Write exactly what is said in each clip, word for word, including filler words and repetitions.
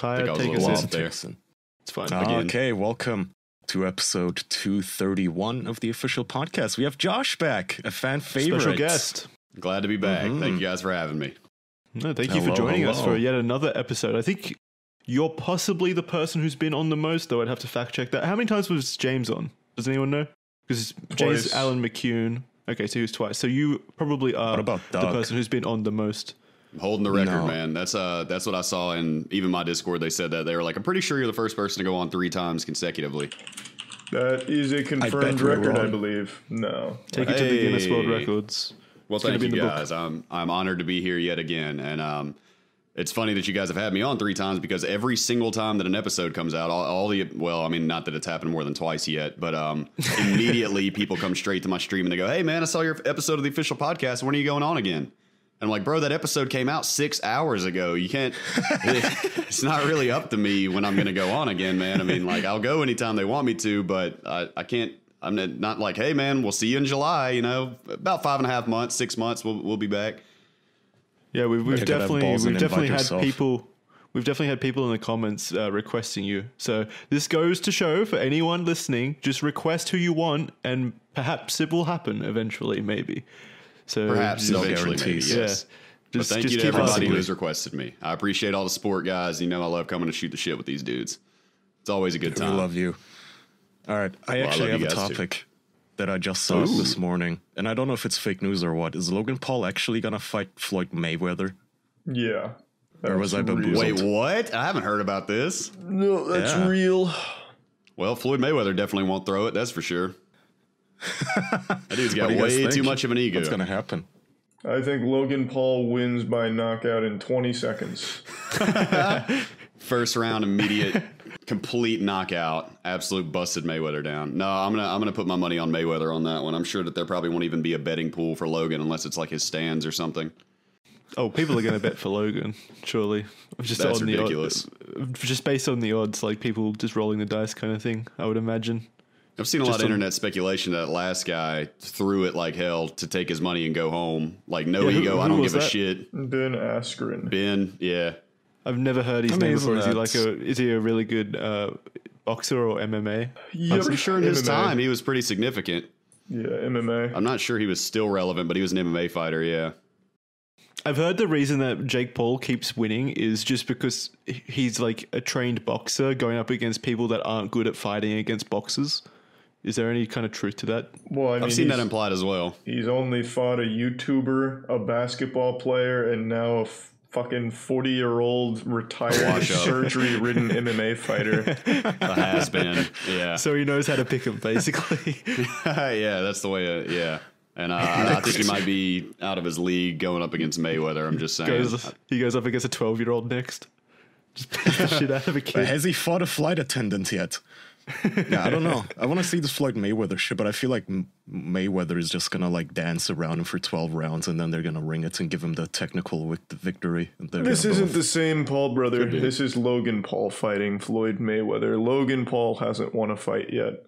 Kaya, I was take a us little in. off there. It's fine. Ah, Again. okay, welcome to episode two thirty-one of the official podcast. We have Josh back, a fan favorite. Special guest. Glad to be back. Mhm. Thank you guys for having me. No, thank you Hello, for joining us hello. for yet another episode. I think you're possibly the person who's been on the most, though I'd have to fact check that. How many times was James on? Does anyone know? Because James Twice. Alan McCune. Okay, so he was twice. So you probably are What about the Doug? person who's been on the most. I'm holding the record, No. man. That's uh, that's what I saw in even my Discord. They said that they were like, I'm pretty sure you're the first person to go on three times consecutively. That is a confirmed we're record, I wrong. believe. No. Take it to the Guinness World Hey. Records. Well, It's gonna thank be you in the book. guys. I'm I'm honored to be here yet again, and um, it's funny that you guys have had me on three times because every single time that an episode comes out, all, all the well, I mean, not that it's happened more than twice yet, but um, immediately people come straight to my stream and they go, "Hey, man, I saw your episode of the official podcast. When are you going on again?" And I'm like, bro, that episode came out six hours ago. You can't, it's not really up to me when I'm going to go on again, man. I mean, like, I'll go anytime they want me to, but I, I can't, I'm not- not like, hey, man, we'll see you in July, you know, about five and a half months, six months, we'll, we'll be back. Yeah, we've, we've You gotta have definitely balls we've and definitely invite had yourself. people we've definitely had people in the comments uh, requesting you. So this goes to show for anyone listening, just request who you want, and perhaps it will happen eventually, maybe. So Perhaps just- no eventually, maybe, guarantees. yes. Yeah. But Just, thank just you to keep everybody asking. who's requested me. I appreciate all the support, guys. You know, I love coming to shoot the shit with these dudes. It's always a good We time. love you. All right, I Well, I actually love have you a guys, too. topic that I just saw Ooh. this morning, and I don't know if it's fake news or what. Is Logan Paul actually gonna fight Floyd Mayweather? Yeah. Or was I That's bamboozled? real. Wait, what? I haven't heard about this. No, that's Yeah. real. Well, Floyd Mayweather definitely won't throw it. That's for sure. That dude's got What do you guys way think? too much of an ego. What's gonna happen? I think Logan Paul wins by knockout in twenty seconds. First round, immediate, complete knockout, absolute busted Mayweather down. No, I'm gonna I'm gonna put my money on Mayweather on that one. I'm sure that there probably won't even be a betting pool for Logan unless it's like his stands or something. Oh, people are going to bet for Logan, surely. Just That's on ridiculous. The odds, just based on the odds, like people just rolling the dice kind of thing, I would imagine. I've seen a Just lot of on- internet speculation that last guy threw it like hell to take his money and go home. Like no Yeah, who- ego, I who don't was give a that? shit. Ben Askren. Ben, yeah. I've never heard his I mean, name isn't before. Is he that- like a? Is he a really good uh, boxer or M M A? Yep. I'm sure in his M M A. time he was pretty significant. Yeah, M M A. I'm not sure he was still relevant, but he was an M M A fighter, yeah. I've heard the reason that Jake Paul keeps winning is just because he's like a trained boxer going up against people that aren't good at fighting against boxers. Is there any kind of truth to that? Well, I mean, I've seen that he's- implied as well. He's only fought a YouTuber, a basketball player, and now a f- fucking forty-year-old retired Wash up. surgery-ridden M M A fighter. A has been, yeah. So he knows how to pick him, basically. yeah, that's the way, uh, yeah. And uh, I I think he might be out of his league going up against Mayweather. I'm just saying. goes, he goes up against a twelve-year-old next. Just beats the shit out of a kid. Has he fought a flight attendant yet? Yeah, I don't know. I want to see this Floyd Mayweather shit, but I feel like M- Mayweather is just gonna like dance around him for twelve rounds, and then they're gonna ring it and give him the technical vic- victory. And they're This gonna isn't both- the same Paul brother. Could be. This is Logan Paul fighting Floyd Mayweather. Logan Paul hasn't won a fight yet.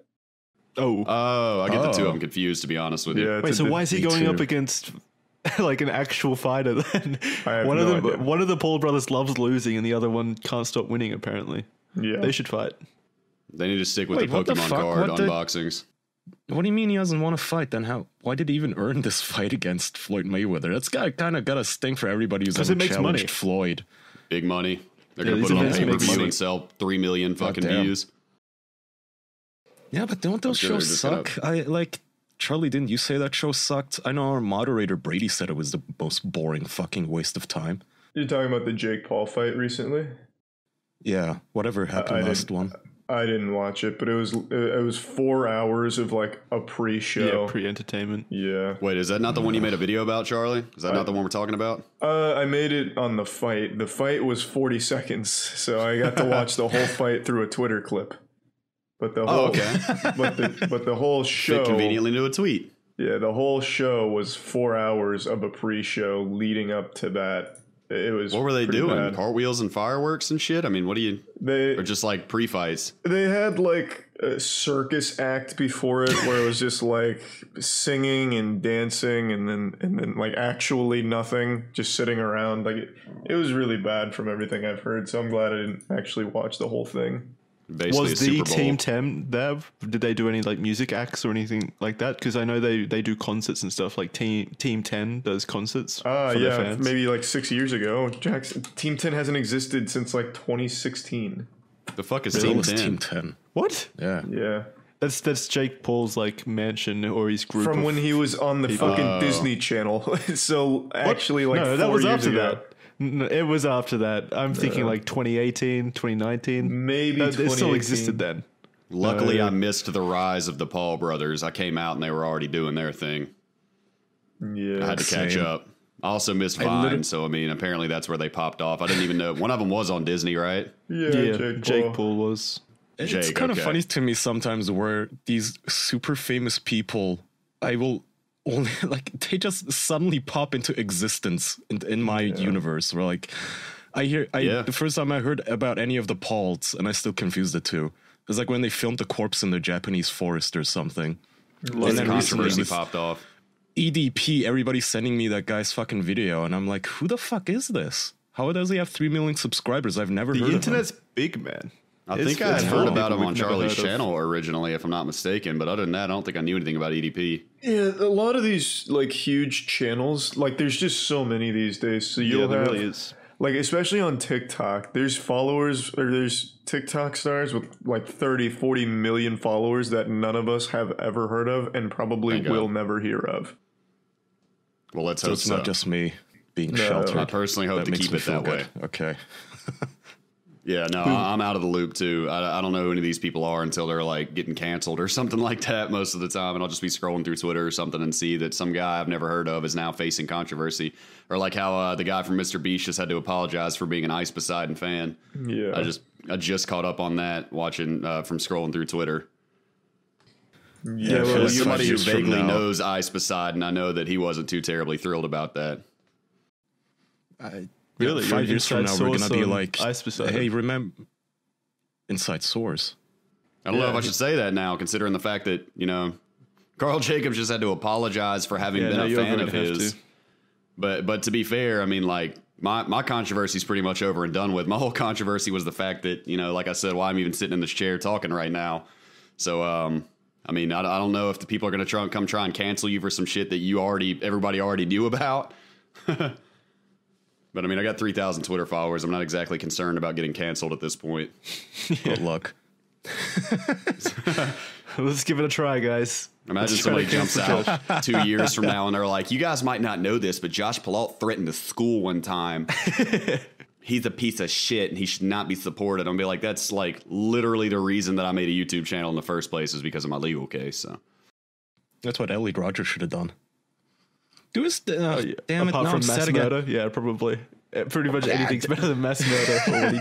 Oh. Oh, I get the two Oh. of them confused, to be honest with you. Yeah, it's Wait, a so di- why is he me going too. up against like an actual fighter then? I have one no of the idea. one of the Paul brothers loves losing and the other one can't stop winning apparently. Yeah. They should fight. They need to stick with Wait, the what the Pokemon fuck? card What the- unboxings. What do you mean he hasn't won a fight? Then how? Why did he even earn this fight against Floyd Mayweather? That's got kind of got a sting for everybody who's 'Cause ever it makes challenged money. Floyd. Big money. They're Yeah, going to these put it on events pay per make view money. and sell three million fucking damn. views. Yeah, but don't those I'm sure shows they're just suck? I like Charlie. Didn't you say that show sucked? I know our moderator Brady said it was the most boring fucking waste of time. You're talking about the Jake Paul fight recently? Yeah, whatever happened I last didn't- one. I didn't watch it, but it was it was four hours of like a pre-show. Yeah, pre-entertainment. Yeah. Wait, is that not the one you made a video about, Charlie? Is that not the one we're talking about? Uh, I made it on the fight. The fight was forty seconds, so I got to watch the whole fight through a Twitter clip. But the whole, Oh, okay. but the but the whole Fit show, conveniently into a tweet. yeah, the whole show was four hours of a pre-show leading up to that. It was. What were they pretty doing? bad. Cartwheels and fireworks and shit? I mean, what do you... They Or just like pre-fights? they had like a circus act before it where it was just like singing and dancing and then and then like actually nothing, just sitting around. Like it, it was really bad from everything I've heard, so I'm glad I didn't actually watch the whole thing. Basically Was a the Super Bowl. Team ten there? Did they do any like music acts or anything like that? Because I know they, they do concerts and stuff. Like Team Team ten does concerts. Uh for their yeah, fans. maybe like six years ago. Jackson Team ten hasn't existed since like twenty sixteen. The fuck is It Team was ten? Team ten. What? Yeah. Yeah. That's that's Jake Paul's like mansion or his group. From of when he was on the people. fucking Oh. Disney Channel. So actually like no, four that was years after ago. that. No, it was after that. I'm thinking like twenty eighteen, twenty nineteen. Maybe That- it still twenty existed eighteen. then. Luckily, Uh, I missed the rise of the Paul brothers. I came out and they were already doing their thing. Yeah. I had to catch Same. up. I also missed I Vine, literally- so I mean, apparently that's where they popped off. I didn't even know one of them was on Disney, right? Yeah, Yeah, Jake, Jake, Paul. Paul was. It's Jake, kind of okay. funny to me sometimes where these super famous people, I will only like they just suddenly pop into existence in, in my universe. Where like I hear, I Yeah. the first time I heard about any of the Pauls, and I still confused the two. It was like when they filmed the corpse in the Japanese forest or something. Lots of then recently controversy with popped off. E D P, everybody's sending me that guy's fucking video, and I'm like, who the fuck is this? How does he have three million subscribers? I've never The heard internet's big, man. I It's- think I it's had full heard of about people him on we've never Charlie's heard of. channel originally, if I'm not mistaken. But other than that, I don't think I knew anything about E D P. Yeah, a lot of these like huge channels, like there's just so many these days. So you'll Yeah, there have really is. like especially on TikTok, there's followers or there's TikTok stars with like thirty, forty million followers that none of us have ever heard of and probably Thank God. will never hear of. Well, let's So hope it's so. not just me being No. sheltered. I personally hope That to makes keep me it feel that way. good. Okay. Yeah, no, I- I'm out of the loop too. I, I don't know who any of these people are until they're like getting canceled or something like that most of the time. And I'll just be scrolling through Twitter or something and see that some guy I've never heard of is now facing controversy. Or like how uh, the guy from Mister Beast just had to apologize for being an Ice Poseidon fan. Yeah. I just I just caught up on that watching uh, from scrolling through Twitter. yeah, I feel well, like you five Somebody who years from vaguely now- knows Ice Poseidon, I know that he wasn't too terribly thrilled about that. I, Really? yeah, You're five years from now, inside we're gonna source be on like, Ice Poseidon. hey, remember inside source? I don't know Yeah, if I he- should say that now, considering the fact that, you know, Carl Jacobs just had to apologize for having Yeah, been no, a you're fan going of to have his. to. But but to be fair, I mean, like, my, my controversy is pretty much over and done with. My whole controversy was the fact that, you know, like I said, why I'm even sitting in this chair talking right now. So, um, I mean, I, I don't know if the people are going to try and come try and cancel you for some shit that you already, everybody already knew about. But I mean, I got three thousand Twitter followers. I'm not exactly concerned about getting canceled at this point. Good luck. Let's give it a try, guys. Imagine Let's try somebody to jumps cancel out two years from now and they're like, you guys might not know this, but Josh Pilault threatened the school one time. He's a piece of shit and he should not be supported. I'm gonna be like, that's like literally the reason that I made a YouTube channel in the first place is because of my legal case. So That's what Elliot Rogers should have done. Do his uh, Yeah. damn it! Apart Now from I'm mass sad again. murder, yeah, probably. Uh, Pretty much anything's better than mass murder for what he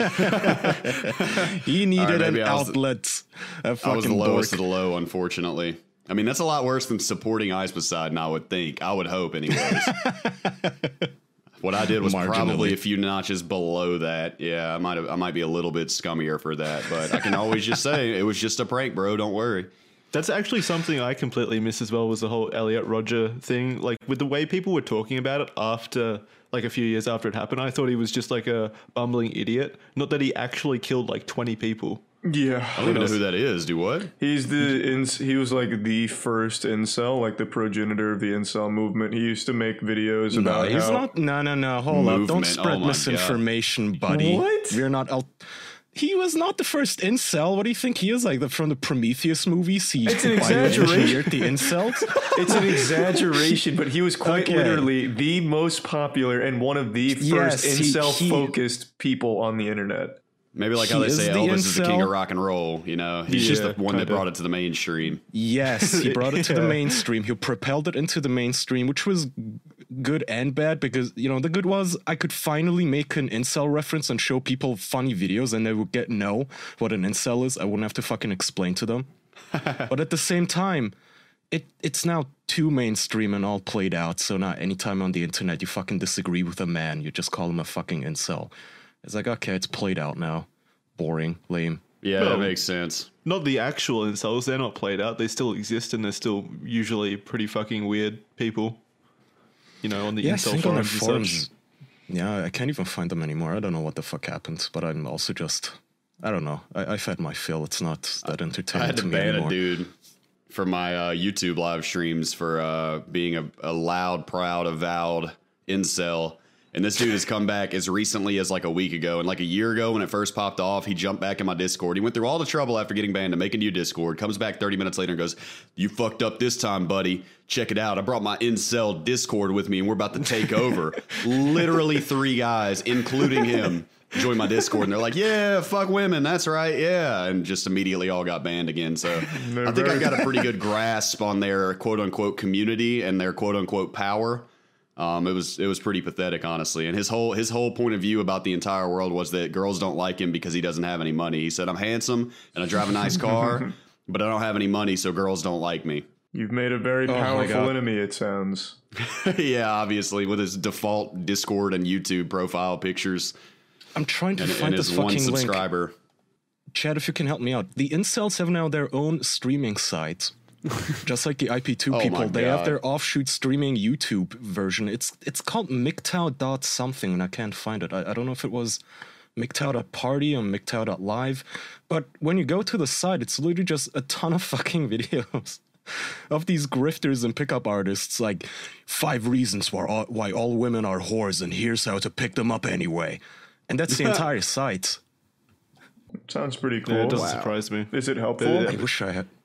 did. He needed an maybe I was- outlet. A I was the fucking lowest dork. of the low, unfortunately. I mean, that's a lot worse than supporting Ice Poseidon, I would think. I would hope, anyways. What I did was probably Marginally. a few notches below that. Yeah, I might have, I might be a little bit scummier for that, but I can always just say it was just a prank, bro. Don't worry. That's actually something I completely missed as well, was the whole Elliot Roger thing. Like, with the way people were talking about it after, like a few years after it happened, I thought he was just like a bumbling idiot. Not that he actually killed like twenty people. Yeah. I don't even know who that is. Do what? He's the ins- he was like the first incel, like the progenitor of the incel movement. He used to make videos No, about he's how not. No, no, no. Hold up! Don't Movement. spread Oh my misinformation, buddy. What? We're not. Al- he was not the first incel. What do you think he is? Like the, from the Prometheus movies? He It's an exaggeration. engineered the incels. It's an exaggeration, but he was quite Okay. literally the most popular and one of the Yes, first he- incel-focused people on the internet. Maybe like He how they is say the Elvis is the king incel. of rock and roll. You know, he's just Yeah, the one that kinda. brought it to the mainstream. Yes, he brought it to the Yeah. mainstream. He propelled it into the mainstream, which was good and bad because, you know, the good was I could finally make an incel reference and show people funny videos and they would get know what an incel is. I wouldn't have to fucking explain to them. But at the same time, it it's now too mainstream and all played out. So now anytime on the internet you fucking disagree with a man, you just call him a fucking incel. It's like, okay, it's played out now. Boring, lame. Yeah, Well, that makes sense. Not the actual incels. They're not played out. They still exist, and they're still usually pretty fucking weird people. You know, on the Yeah, I incel think on their forums and forums. such. Yeah, I can't even find them anymore. I don't know what the fuck happened, but I'm also just, I don't know. I, I've had my fill. It's not that entertaining I had to to me ban anymore. a dude for my uh, YouTube live streams for uh, being a, a loud, proud, avowed incel. And this dude has come back as recently as like a week ago. And like a year ago when it first popped off, he jumped back in my Discord. He went through all the trouble after getting banned to make a new Discord. Comes back thirty minutes later and goes, "You fucked up this time, buddy. Check it out. I brought my incel Discord with me and we're about to take over." Literally three guys, including him, joined my Discord. And they're like, "Yeah, fuck women. That's right. Yeah." And just immediately all got banned again. So I think I got a pretty good grasp on their quote unquote community and their quote unquote power. Um, it was it was pretty pathetic, honestly. And his whole his whole point of view about the entire world was that girls don't like him because he doesn't have any money. He said, "I'm handsome and I drive a nice car, but I don't have any money, so girls don't like me." You've made a very my powerful God. enemy, it sounds. Yeah, obviously, with his default Discord and YouTube profile pictures I'm trying to and, find and this his one fucking link. subscriber. Chad, if you can help me out. The incels have now their own streaming site. Just like the I P two Oh people, my they have God. their offshoot streaming YouTube version. It's it's called M G T O W dot something, and I can't find it. I, I don't know if it was M G T O W dot party or M G T O W dot live, but when you go to the site, it's literally just a ton of fucking videos of these grifters and pickup artists, like five reasons why all, why all women are whores, and here's how to pick them up anyway. And that's the entire site. Sounds pretty cool. Yeah, it doesn't surprise me. Is it helpful? I wish I had.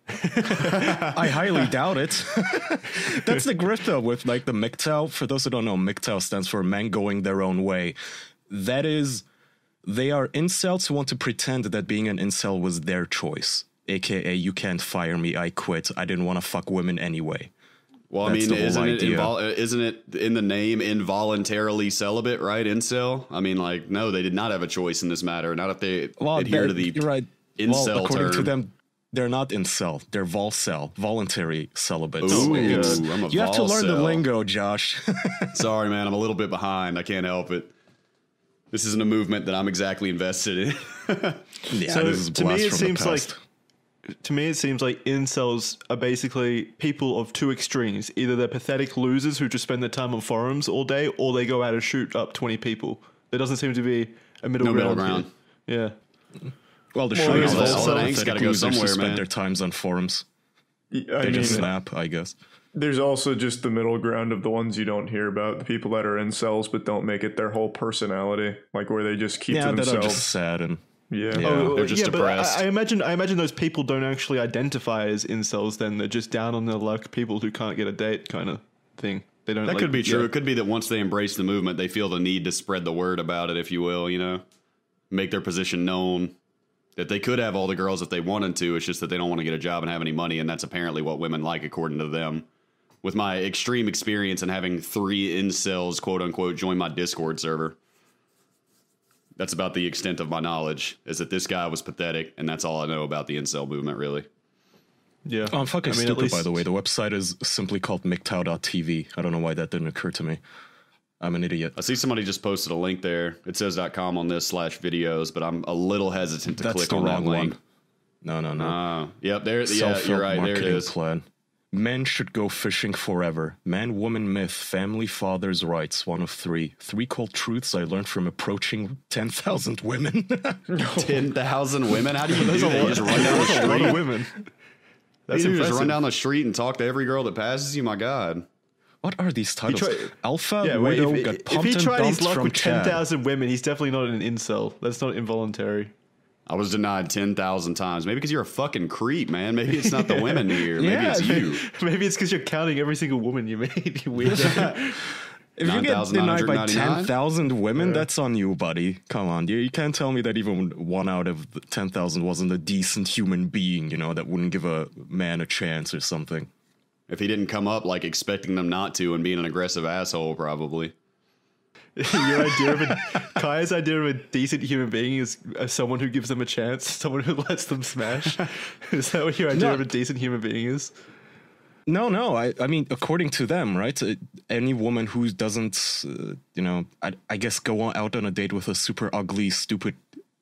I highly doubt it. That's the grift though with like the M G T O W. For those who don't know, M G T O W stands for men going their own way. That is, they are incels who want to pretend that being an incel was their choice. A K A, you can't fire me, I quit. I didn't want to fuck women anyway. Well, I That's mean, the whole isn't it, idea. invol- isn't it in the name involuntarily celibate, right? Incel? I mean, like, no, they did not have a choice in this matter. Not if they Well, adhere they're- to the you're right. incel well, according term. to them, they're not incel. They're volcel, voluntary celibate. Ooh, It's- I'm a you have to learn the volcel. lingo, Josh. Sorry, man, I'm a little bit behind. I can't help it. This isn't a movement that I'm exactly invested in. Yeah, So this is a to me, blast it from seems the like past. to me it seems like incels are basically people of two extremes. Either they're pathetic losers who just spend their time on forums all day, or they go out and shoot up twenty people. There doesn't seem to be a middle No ground. middle ground. here. Yeah. Well, the Well, shooting all is that- also all that angst pathetic gotta go losers who somewhere, spend man. their times on forums. I They mean, just snap, I guess. there's also just the middle ground of the ones you don't hear about, the people that are incels but don't make it their whole personality, like where they just keep Yeah, to that are themselves. just sad and Yeah. Yeah. Oh, they're just yeah, but depressed. I, I imagine I imagine those people don't actually identify as incels. Then they're just down on their luck, people who can't get a date, kind of thing. They don't. That like, could be true. yeah. It could be that once they embrace the movement, they feel the need to spread the word about it, if you will, you know, make their position known. That they could have all the girls if they wanted to. It's just that they don't want to get a job and have any money, and that's apparently what women like, according to them. With my extreme experience and having three incels, quote unquote, join my Discord server, that's about the extent of my knowledge. Is that this guy was pathetic, and that's all I know about the incel movement, really. Yeah. Oh, I'm fucking I mean, at stupid, least- by the way. The website is simply called M G T O W dot T V. I don't know why that didn't occur to me. I'm an idiot. I see somebody just posted a link there. It says .com on this slash videos, but I'm a little hesitant to That's click the on that wrong link. one. No, no, no. Uh, yep, there. Yeah, Self-help you're right. There it marketing is. plan. Men should go fishing forever. Man, woman myth. Family, father's rights. One of three. Three cold truths I learned from approaching ten thousand women. Ten thousand women. How do you do There's a that? You lot, just run down the that's a lot of street. women. That's You just impressive. run down the street and talk to every girl that passes you. My God. What are these titles? tried- Alpha Yeah, wait, Widow if, got if pumped he and tried his dumped luck from with ten Chad. thousand women, he's definitely not an incel. That's not involuntary. I was denied ten thousand times. Maybe because you're a fucking creep, man. Maybe it's not the women here. Maybe Yeah, it's you. Maybe it's because you're counting every single woman you meet. You weirdo. If you get denied by nine thousand nine hundred ninety-nine? ten thousand women, that's on you, buddy. Come on. You, you can't tell me that even one out of the ten thousand wasn't a decent human being, you know, that wouldn't give a man a chance or something. If he didn't come up like expecting them not to and being an aggressive asshole, probably. Your idea of a Kai's idea of a decent human being is uh, someone who gives them a chance, someone who lets them smash. Is that what your idea No. of a decent human being is? No, no. I, I mean, according to them, right? uh, Any woman who doesn't, uh, you know, I, I guess go on, out on a date with a super ugly, stupid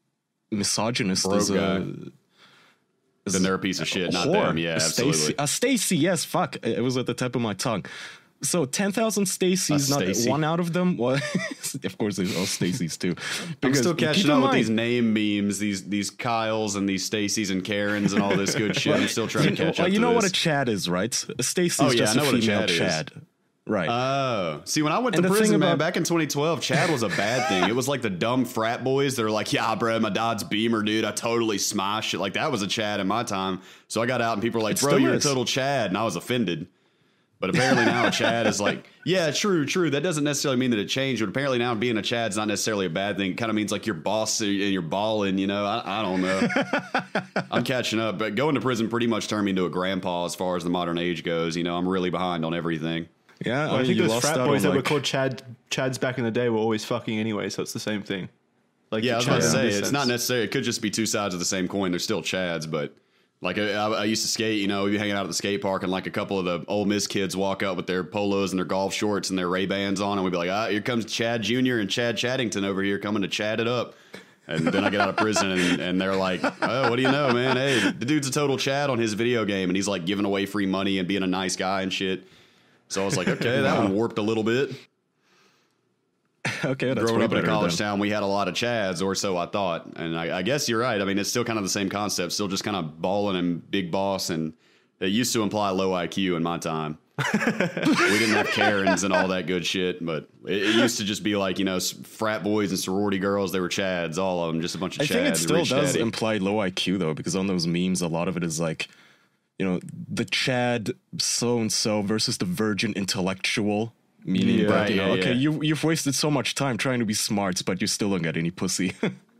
misogynist Broke is guy. a. Then they're a piece of shit, not whore. them. Yeah, Stacy, absolutely. uh, Stacy, yes, fuck. It was at the tip of my tongue. So ten thousand Stacys, A not Stacey. one out of them. Well, of course, there's all Stacys too. I'm Because still keep catching in up with mind- these name memes, these these Kyles and these Stacys and Karens and all this good shit. I'm still trying to catch Well, up. you to know this. what a Chad is, right? A Stacy's Oh, yeah, just I know a what a female Chad is. Chad. Right. Oh, see, when I went And to the thing prison, man, about- back in twenty twelve, Chad was a bad thing. It was like the dumb frat boys that are like, yeah, bro, my dad's Beamer, dude. I totally smashed it. Like, that was a Chad in my time. So I got out and people were like, It bro, still you're is. a total Chad. And I was offended. But apparently now a Chad is like, yeah, true, true. That doesn't necessarily mean that it changed. But apparently now being a Chad's not necessarily a bad thing. It kind of means like you're boss and you're balling, you know? I, I don't know. I'm catching up. But going to prison pretty much turned me into a grandpa as far as the modern age goes. You know, I'm really behind on everything. yeah, Well, I think you those lost frat out boys on, that were like- called Chad Chads back in the day were always fucking anyway, so it's the same thing. Like Yeah, I was about to Chads in say, this it's sense. not necessarily, it could just be two sides of the same coin. They're still Chads, but like I, I I used to skate, you know, we'd be hanging out at the skate park and like a couple of the Ole Miss kids walk up with their polos and their golf shorts and their Ray-Bans on and we'd be like, ah, here comes Chad Junior and Chad Chaddington over here coming to chat it up. And then I get out of prison and, and they're like, oh, what do you know, man? Hey, the dude's a total Chad on his video game and he's like giving away free money and being a nice guy and shit. So I was like, okay, that one warped a little bit. Okay, that's Growing way up in a better college then. town, we had a lot of Chads, or so I thought. And I, I guess you're right. I mean, it's still kind of the same concept, still just kind of balling and big boss. And it used to imply low I Q in my time. We didn't have Karens and all that good shit, but it, it used to just be like, you know, s- frat boys and sorority girls. They were Chads, all of them, just a bunch of I Chads. think it still rich does daddy. imply low I Q though, because on those memes, a lot of it is like, you know, the Chad so and so versus the virgin intellectual. Meaning Yeah. that, Right, you know, yeah, okay, yeah. you you've wasted so much time trying to be smart, but you still don't get any pussy.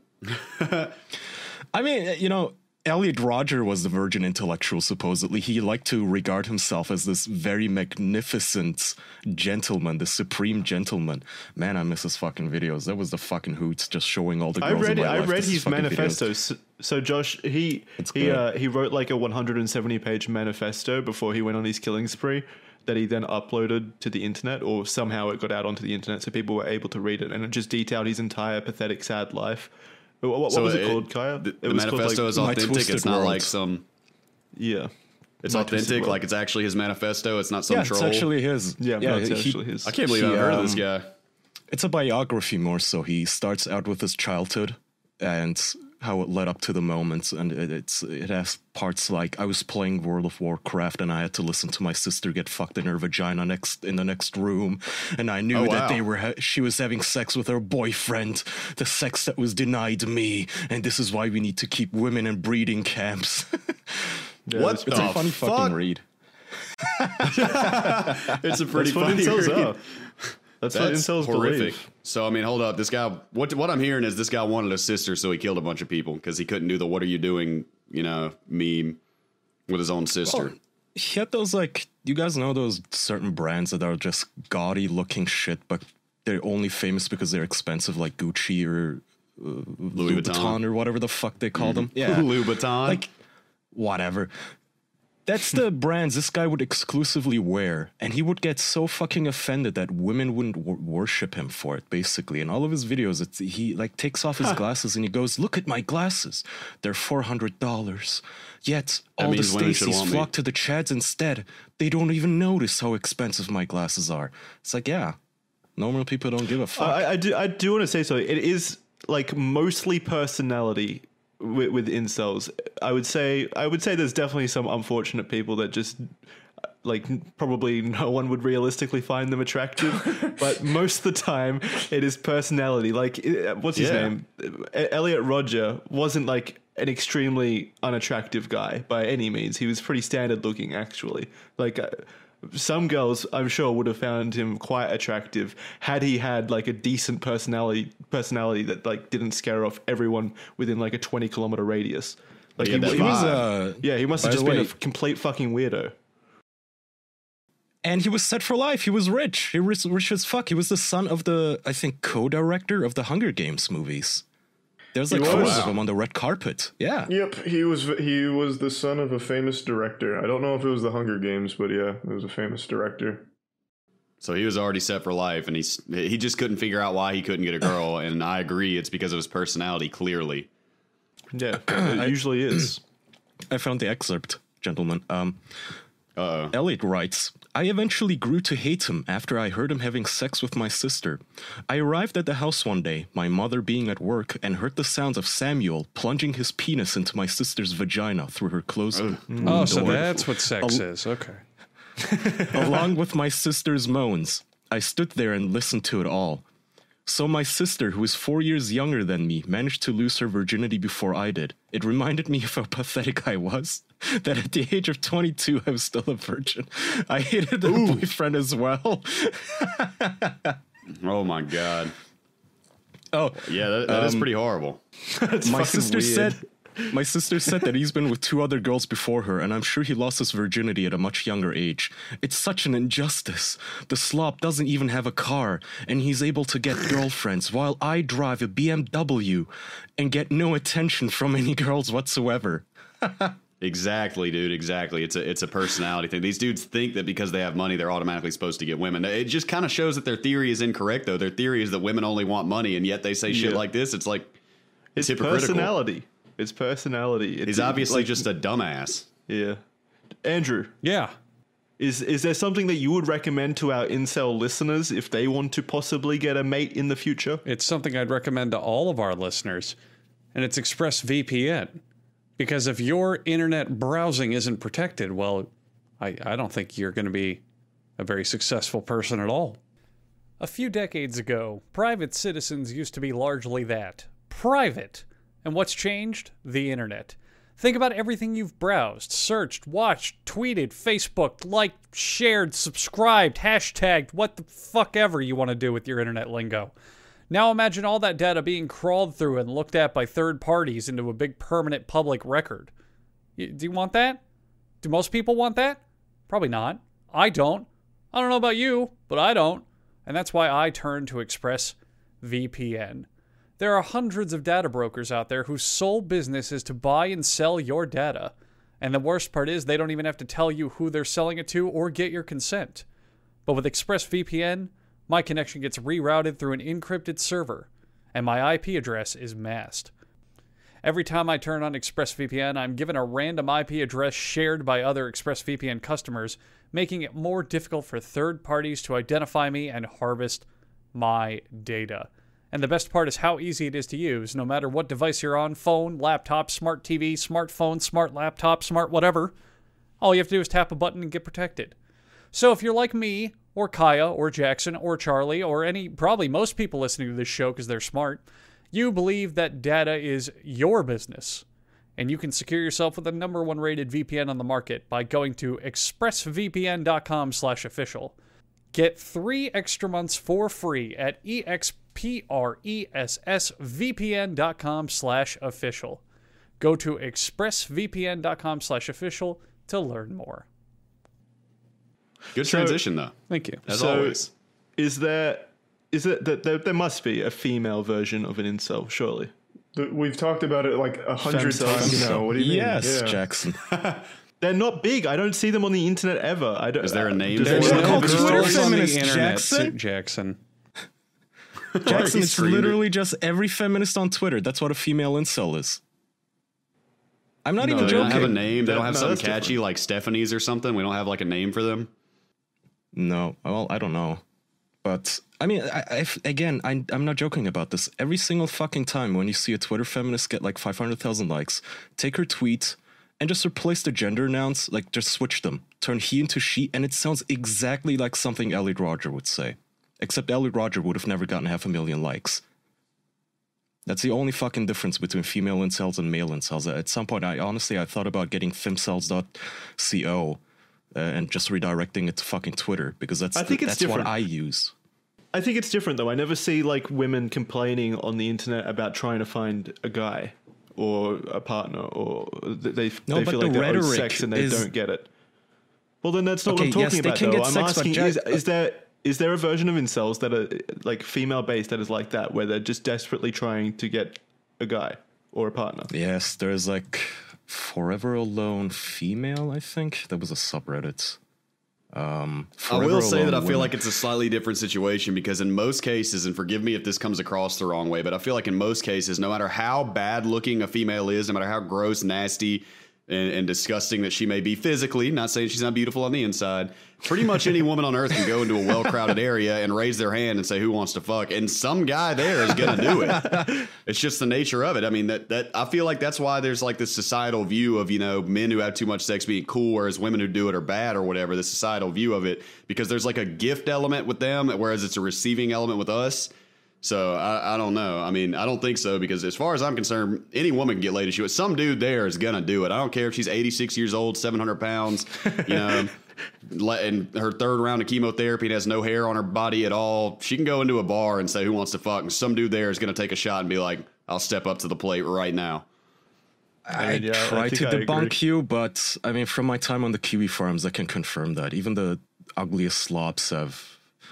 I mean, you know, Elliot Rodger was the virgin intellectual, supposedly. He liked to regard himself as this very magnificent gentleman, the supreme gentleman. Man, I miss his fucking videos. That was the fucking hoots, just showing all the I girls read in it. my I life. read This is his fucking videos. manifesto. So, so Josh, he It's he great. uh, he wrote like a one hundred seventy page manifesto before he went on his killing spree that he then uploaded to the internet, or somehow it got out onto the internet so people were able to read it, and it just detailed his entire pathetic, sad life. What, what, what So was it, it- called, Kaya? The, it the was called, manifesto like, is My authentic. Twisted It's not World. like some. yeah. It's My Twisted authentic. World. Like it's actually his manifesto. It's not some Yeah, troll. it's actually his. Yeah, no, it's he- actually his. I can't believe he, I've heard of this um, guy. It's a biography more so. He starts out with his childhood and how it led up to the moments, and it, it's it has parts like I was playing World of Warcraft and I had to listen to my sister get fucked in her vagina next in the next room, and I knew Oh, that wow. they were ha- she was having sex with her boyfriend, the sex that was denied me, and this is why we need to keep women in breeding camps. Yeah, What it's- It's the a funny fuck? fucking read. It's a pretty That's what funny incels read. are. That's, That's what incels horrific. believe. So I mean, hold up. This guy. What what I'm hearing is this guy wanted a sister, so he killed a bunch of people because he couldn't do the "What are you doing?" you know meme with his own sister. Oh, he had those like you guys know those certain brands that are just gaudy looking shit, but they're only famous because they're expensive, like Gucci or uh, Louis Louis Vuitton. Vuitton or whatever the fuck they call them. Yeah, Louboutin. like whatever. That's the brands this guy would exclusively wear, and he would get so fucking offended that women wouldn't w- worship him for it. Basically, in all of his videos, it's, he like takes off his glasses and he goes, "Look at my glasses; they're four hundred dollars." Yet That all the means women should Stacys want me. flock to the Chads instead. They don't even notice how expensive my glasses are. It's like, yeah, normal people don't give a fuck. I, I do. I do want to say so. It is like mostly personality with, with incels. I would say. I would say there's definitely some unfortunate people that just like probably no one would realistically find them attractive. But most of the time, it is personality. Like uh, what's his Yeah. name? E- Elliot Rodger wasn't like an extremely unattractive guy by any means. He was pretty standard looking, actually. Like. Uh, Some girls, I'm sure, would have found him quite attractive had he had like a decent personality, personality that like didn't scare off everyone within like a twenty kilometer radius. Like He had that he was, vibe. uh, yeah, he must have by just the been a way- f- complete fucking weirdo. And he was set for life. He was rich. He was rich as fuck. He was the son of the, I think, co-director of the Hunger Games movies. There's like He photos was? of him on the red carpet. Yeah. Yep, he was he was the son of a famous director. I don't know if it was the Hunger Games, but yeah, it was a famous director. So he was already set for life, and he's he just couldn't figure out why he couldn't get a girl. And I agree, it's because of his personality. Clearly, Yeah, it usually is. I found the excerpt, gentlemen. Um, Uh-oh. Elliot writes, I eventually grew to hate him after I heard him having sex with my sister. I arrived at the house one day, my mother being at work, and heard the sounds of Samuel plunging his penis into my sister's vagina through her closed Oh, so door. that's what sex Al- is. Okay. Along with my sister's moans. I stood there and listened to it all. So my sister, who is four years younger than me, managed to lose her virginity before I did. It reminded me of how pathetic I was, that at the age of twenty-two, I was still a virgin. I hated her boyfriend as well. Oh my god. Oh, Yeah, that, that is Um, pretty horrible. my sister weird. said... My sister said that he's been with two other girls before her, and I'm sure he lost his virginity at a much younger age. It's such an injustice. The slob doesn't even have a car, and he's able to get girlfriends, while I drive a B M W and get no attention from any girls whatsoever. Exactly, dude. Exactly. It's a it's a personality thing. These dudes think that because they have money, they're automatically supposed to get women. It just kind of shows that their theory is incorrect, though. Their theory is that women only want money, and yet they say shit Yeah. like this. It's like It's it's, hypocritical. personality. It's personality. It's He's obviously like- just a dumbass. yeah. Andrew, Yeah. is is there something that you would recommend to our incel listeners if they want to possibly get a mate in the future? It's something I'd recommend to all of our listeners, and it's ExpressVPN. Because if your internet browsing isn't protected, well, I, I don't think you're going to be a very successful person at all. A few decades ago, private citizens used to be largely that. Private. And what's changed? The internet. Think about everything you've browsed, searched, watched, tweeted, Facebooked, liked, shared, subscribed, hashtagged, what the fuck ever you want to do with your internet lingo. Now imagine all that data being crawled through and looked at by third parties into a big permanent public record. Y- Do you want that? Do most people want that? Probably not. I don't. I don't know about you, but I don't. And that's why I turn to ExpressVPN. There are hundreds of data brokers out there whose sole business is to buy and sell your data. And the worst part is they don't even have to tell you who they're selling it to or get your consent. But with ExpressVPN, my connection gets rerouted through an encrypted server, and my I P address is masked. Every time I turn on ExpressVPN, I'm given a random I P address shared by other ExpressVPN customers, making it more difficult for third parties to identify me and harvest my data. And the best part is how easy it is to use, no matter what device you're on, phone, laptop, smart T V, smartphone, smart laptop, smart whatever. All you have to do is tap a button and get protected. So if you're like me, or Kaya, or Jackson, or Charlie, or any, probably most people listening to this show because they're smart, you believe that data is your business. And you can secure yourself with the number one rated V P N on the market by going to expressvpn.com slash official. Get three extra months for free at expressvpn.com slash official. Go to expressvpn.com slash official to learn more. Good So- transition, though. Thank you. As So- always. Is there is it that there, there must be a female version of an incel, surely? Th- We've talked about it like a hundred Femcel. times now. What do you mean? Yes, Yeah. Jackson. They're not big. I don't see them on the internet ever. I don't. Is there a name does for anyone it? They're have called a Twitter story? Girls on the feminists, internet, Jackson. Jackson. Jackson, it's screamed it. literally just every feminist on Twitter. That's what a female incel is. I'm not No, even They don't joking. have a name. They That- don't have no, something that's catchy like Stephanie's or something. We don't have like a name for them. No, well, I don't know. But, I mean, I, I, again, I, I'm not joking about this. Every single fucking time when you see a Twitter feminist get like five hundred thousand likes, take her tweet and just replace the gender nouns, like just switch them. Turn he into she, and it sounds exactly like something Elliot Rodger would say. Except Elliot Rodger would have never gotten half a million likes. That's the only fucking difference between female incels and male incels. At some point, I honestly, I thought about getting femcels dot co uh, and just redirecting it to fucking Twitter, because that's I think the- it's that's different. what I use. I think it's different though. I never see like women complaining on the internet about trying to find a guy or a partner, or th- they No, they but feel the like they're owed recic sex and they is- don't get it. Well, then that's not Okay, what I'm yes, talking they about. can Though get I'm sex, but asking: Jack- is, is there is there a version of incels that are like female based that is like that, where they're just desperately trying to get a guy or a partner? Yes, there's like Forever Alone Female, I think. That was a subreddit. Um, I will say that I Alone feel Women. like it's a slightly different situation because in most cases, and forgive me if this comes across the wrong way, but I feel like in most cases, no matter how bad looking a female is, no matter how gross, nasty, and, and disgusting that she may be physically, not saying she's not beautiful on the inside, pretty much any woman on earth can go into a well-crowded area and raise their hand and say, who wants to fuck? And some guy there is going to do it. It's just the nature of it. I mean, that, that I feel like that's why there's like this societal view of, you know, men who have too much sex being cool, whereas women who do it are bad or whatever, the societal view of it, because there's like a gift element with them, whereas it's a receiving element with us. So I, I don't know. I mean, I don't think so because as far as I'm concerned, any woman can get laid if she was. Some dude there is gonna do it. I don't care if she's eighty-six years old, seven hundred pounds, you know, and her third round of chemotherapy and has no hair on her body at all. She can go into a bar and say, "Who wants to fuck?" And some dude there is gonna take a shot and be like, "I'll step up to the plate right now." I mean, yeah, I try think to I debunk agree. you, but I mean, from my time on the Kiwi farms, I can confirm that even the ugliest slobs have.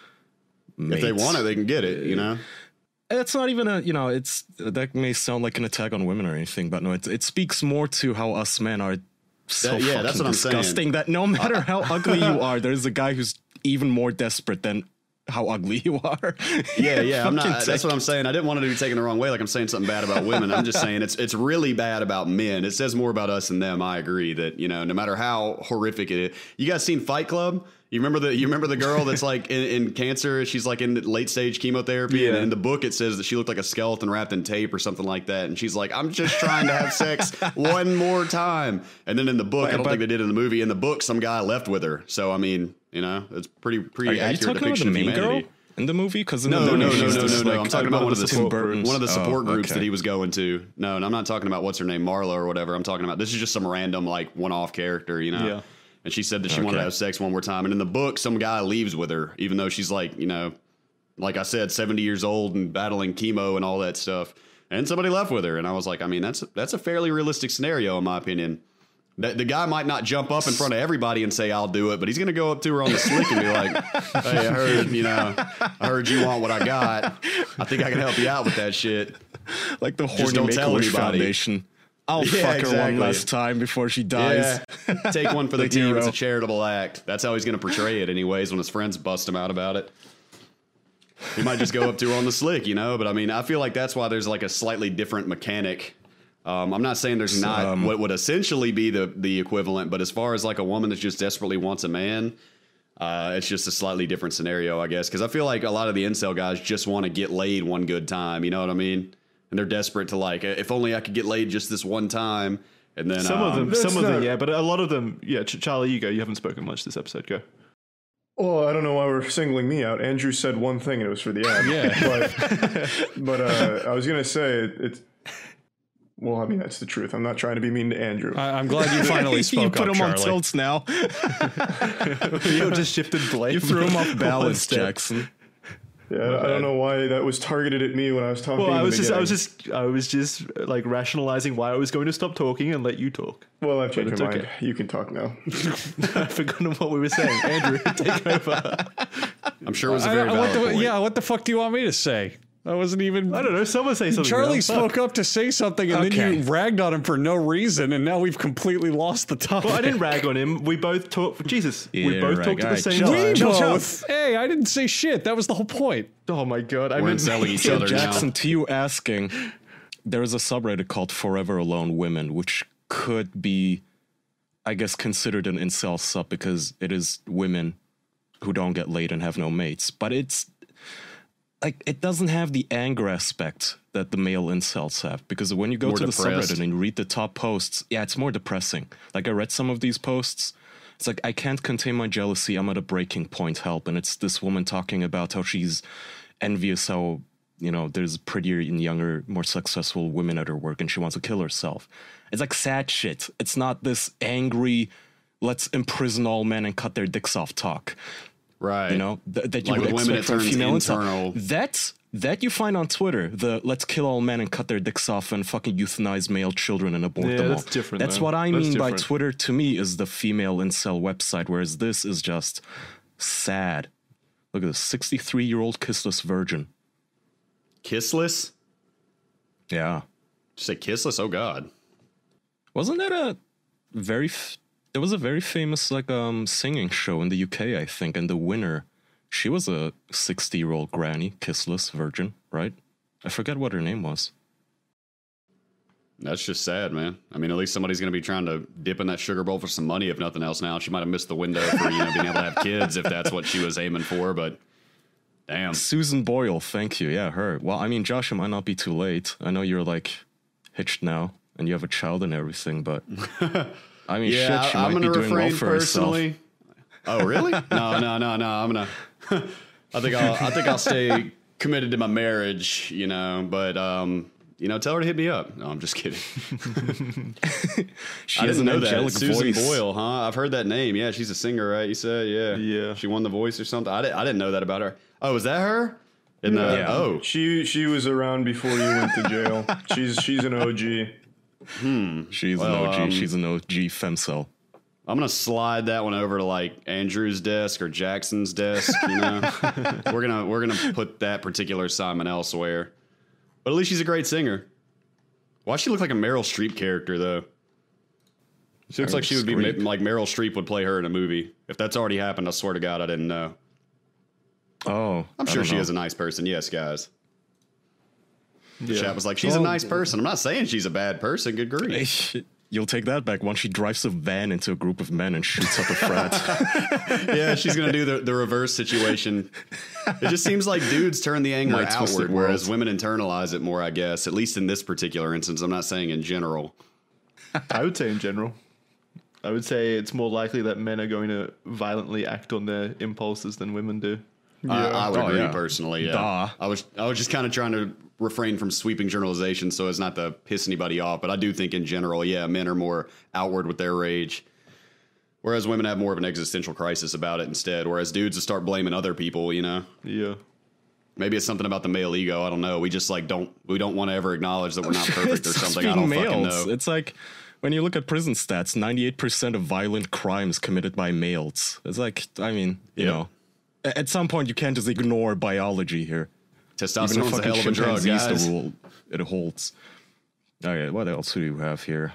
If they mates. want it, they can get it. You know. It's not even a, you know, it's that may sound like an attack on women or anything, but no, it it speaks more to how us men are so That- yeah, fucking that's what I'm saying. disgusting that no matter how ugly you are, there's a guy who's even more desperate than how ugly you are. Yeah, yeah. I'm not. Fucking That's take- what I'm saying. I didn't want it to be taken the wrong way. Like I'm saying something bad about women. I'm just saying it's it's really bad about men. It says more about us than them. I agree that you know no matter how horrific it is. You guys seen Fight Club? You remember the you remember the girl that's like in, in cancer? She's like in late stage chemotherapy, Yeah. and in the book it says that she looked like a skeleton wrapped in tape or something like that. And she's like, "I'm just trying to have sex one more time." And then in the book, I don't but- think they did in the movie. In the book, some guy left with her. So I mean, you know, it's pretty pretty Are, are you accurate talking about depiction the of main humanity. girl in the movie? Because No, no, no, no, no, no, no. I'm Like, talking about one of the Tim support Burton's- one of the support oh, groups okay. that he was going to. No, and I'm not talking about what's her name, Marla or whatever. I'm talking about this is just some random like one-off character, you know. Yeah. And she said that she wanted to Okay. have sex one more time. And in the book, some guy leaves with her, even though she's like, you know, like I said, seventy years old and battling chemo and all that stuff. And somebody left with her, and I was like, I mean, that's that's a fairly realistic scenario in my opinion. The, the guy might not jump up in front of everybody and say, I'll do it, but he's going to go up to her on the slick and be like, hey, I heard, you know, I heard you want what I got. I think I can help you out with that shit. like the horny don't tell Make-A-Wish anybody. Foundation. I'll Yeah, fuck her exactly. one last time before she dies. Yeah. Take one for the, The team. It's a hero. charitable act. That's how he's going to portray it anyways when his friends bust him out about it. He might just go up to her on the slick, you know, but I mean, I feel like that's why there's like a slightly different mechanic. Um, I'm not saying there's not um, what would essentially be the the equivalent, but as far as like a woman that just desperately wants a man, uh, it's just a slightly different scenario, I guess. Because I feel like a lot of the incel guys just want to get laid one good time. You know what I mean? And they're desperate to like, if only I could get laid just this one time. And then Some of um, them, That's some of them, not- yeah, but a lot of them, yeah. Ch- Charlie, you go. You haven't spoken much this episode. Go. Well, I don't know why we're singling me out. Andrew said one thing and it was for the ad. Yeah. But, but uh, I was going to say it, it's. Well, I mean, that's the truth. I'm not trying to be mean to Andrew. I, I'm glad you finally spoke you put up, him on Charlie. tilts now. You just shifted blame. You threw him off One balance, step. Jackson. yeah, I don't know why that was targeted at me when I was talking. Well, in I the was just, I was beginning. just, I was just like rationalizing why I was going to stop talking and let you talk. Well, I've changed it's my mind. okay. You can talk now. I've forgotten what we were saying. Andrew, take over. I'm sure it was a I- very I- what valid the, point. yeah, what the fuck do you want me to say? I wasn't even. I don't know. Someone say something. Charlie now. spoke up to say something, and then Okay. you ragged on him for no reason, and now we've completely lost the topic. Well, I didn't rag on him. We both talked. Jesus, we Yeah, both rag. talked at the Alright, same chill. time. We Chill, chill. both. Hey, I didn't say shit. That was the whole point. Oh my god, I We're meant inselling each So other Jackson, now. to you asking, there is a subreddit called Forever Alone Women, which could be, I guess, considered an incel sub because it is women who don't get laid and have no mates. But it's like it doesn't have the anger aspect that the male incels have, because when you go More to depressed. the subreddit and you read the top posts, yeah, it's more depressing. Like I read some of these posts. It's like, I can't contain my jealousy. I'm at a breaking point. Help. And it's this woman talking about how she's envious how, you know, there's prettier and younger, more successful women at her work and she wants to kill herself. It's like sad shit. It's not this angry, let's imprison all men and cut their dicks off talk. Right. You know, th- that you Like would with women, expect it from a turns female internal. incel. That's, that you find on Twitter, the let's kill all men and cut their dicks off and fucking euthanize male children and abort Yeah, them all. that's different, That's though. what I That's mean by different. Twitter to me is the female incel website, whereas this is just sad. Look at this sixty-three-year-old kissless virgin. Kissless? Yeah. Just say kissless? Oh, God. Wasn't that a very f- There was a very famous like um singing show in the U K, I think, and the winner, she was a sixty-year-old granny, kissless virgin, right? I forget what her name was. That's just sad, man. I mean, at least somebody's going to be trying to dip in that sugar bowl for some money, if nothing else. Now she might have missed the window for you know being able to have kids if that's what she was aiming for. But damn, Susan Boyle, thank you. Yeah, her. Well, I mean, Josh, it might not be too late. I know you're like hitched now and you have a child and everything, but I mean, yeah, shit, she I, I'm might going be to doing well refrain for personally. herself. Oh, really? No, no, no, no. I'm gonna. I think I'll. I think I'll stay committed to my marriage. You know, but um. You know, tell her to hit me up. No, I'm just kidding. She I has didn't an know that. angelic Susan voice. Boyle, huh? I've heard that name. Yeah, she's a singer, right? You said, yeah. Yeah. She won The Voice or something. I, didn't. I didn't know that about her. Oh, is that her? In the, Yeah. Oh, She she was around before you went to jail. She's she's an O G. She's Well, an O G. um, She's an O G femcel. I'm gonna slide that one over to like Andrew's desk or Jackson's desk. You know, we're gonna we're gonna put that particular assignment elsewhere. But at least she's a great singer. Why does she look like a Meryl Streep character though? She looks Meryl like she would be Streep. ma- like Meryl Streep would play her in a movie. If that's already happened, I swear to God, I didn't know. Oh, I'm I sure don't she know. is a nice person. Yes, guys. The Yeah. chat was like, she's a Well, nice person. I'm not saying she's a bad person. Good grief. You'll take that back once she drives a van into a group of men and shoots up a frat. Yeah, she's gonna do the, the reverse situation. It just seems like dudes turn the anger My twisted outward, whereas world. women internalize it more. I guess, at least in this particular instance. I'm not saying in general. I would say in general. I would say it's more likely that men are going to violently act on their impulses than women do. I, I would Oh, agree yeah. personally. Yeah, Duh. I was I was just kind of trying to refrain from sweeping generalization so as not to piss anybody off. But I do think in general, yeah, men are more outward with their rage, whereas women have more of an existential crisis about it instead. Whereas dudes will start blaming other people. You know. Yeah. Maybe it's something about the male ego. I don't know. We just like don't we don't want to ever acknowledge that we're not perfect or It's something. being I don't fucking males. know. It's like when you look at prison stats, ninety-eight percent of violent crimes committed by males. It's like, I mean, you Yep. know, a- at some point you can't just ignore biology here. Even Testosterone's a a fucking hell of a drug, chimpanzee's guys. the rule it holds. Okay, what else do you have here?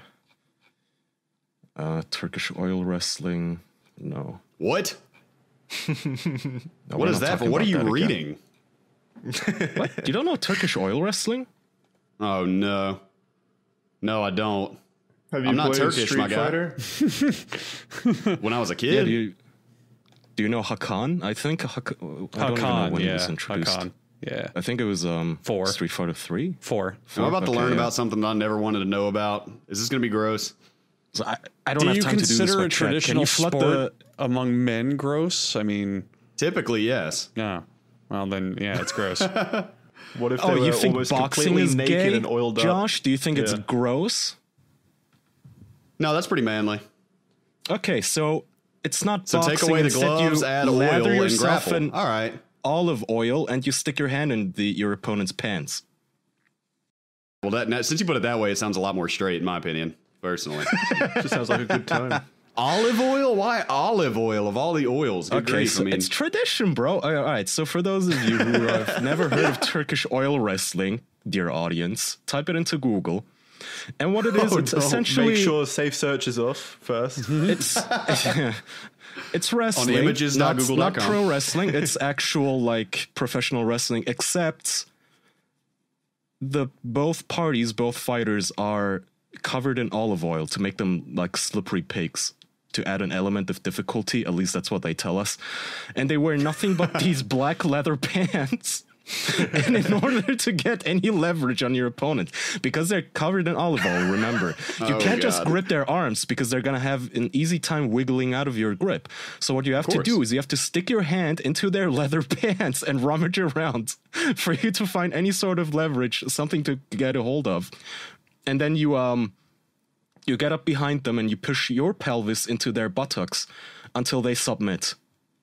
Uh, Turkish oil wrestling. No. What? No, What we're is not that for? talking What are about you that again. reading? What? You don't know Turkish oil wrestling? Oh no, no, I don't. Have you I'm not played Turkish, Street my guy. Fighter? When I was a Yeah. kid, Do you, do you know Hakan? I think Hak- I don't even know Hakan, when it was yeah. introduced. Hakan. Yeah. I think it was um Four. Street Fighter three. Four. I'm about to Okay, learn yeah. about something that I never wanted to know about. Is this going to be gross? So I, I don't Do have you time to do this. consider but a chat, can traditional you flood sport the- among men gross? I mean, Typically, yes. no. Well, then, yeah, it's gross. What if they Oh, were you think almost boxing completely is naked gay, and oiled up? Josh? Do you think it's Yeah. gross? No, that's pretty manly. Okay, so it's not So boxing. take away the Instead, gloves, you add oil, lather and yourself grapple. in All right. olive oil, and you stick your hand in the your opponent's pants. Well, that now, since you put it that way, it sounds a lot more straight, in my opinion, personally. Just sounds like a good time. Olive oil? Why olive oil of all the oils? Good Okay, grief, so I mean, it's tradition, bro. All right, so for those of you who have never heard of Turkish oil wrestling, dear audience, type it into Google. And what it is, Oh, it's don't. essentially Make sure safe search is off first. it's it's wrestling. images dot not, google not dot com. pro wrestling. It's actual like professional wrestling, except the both parties, both fighters are covered in olive oil to make them like slippery pigs. To add an element of difficulty, at least that's what they tell us. And they wear nothing but these black leather pants. And in order to get any leverage on your opponent, because they're covered in olive oil, remember, you Oh, can't just God. grip their arms because they're going to have an easy time wiggling out of your grip. So what you have to course. do is you have to stick your hand into their leather pants and rummage around for you to find any sort of leverage, something to get a hold of. And then you um you get up behind them and you push your pelvis into their buttocks until they submit.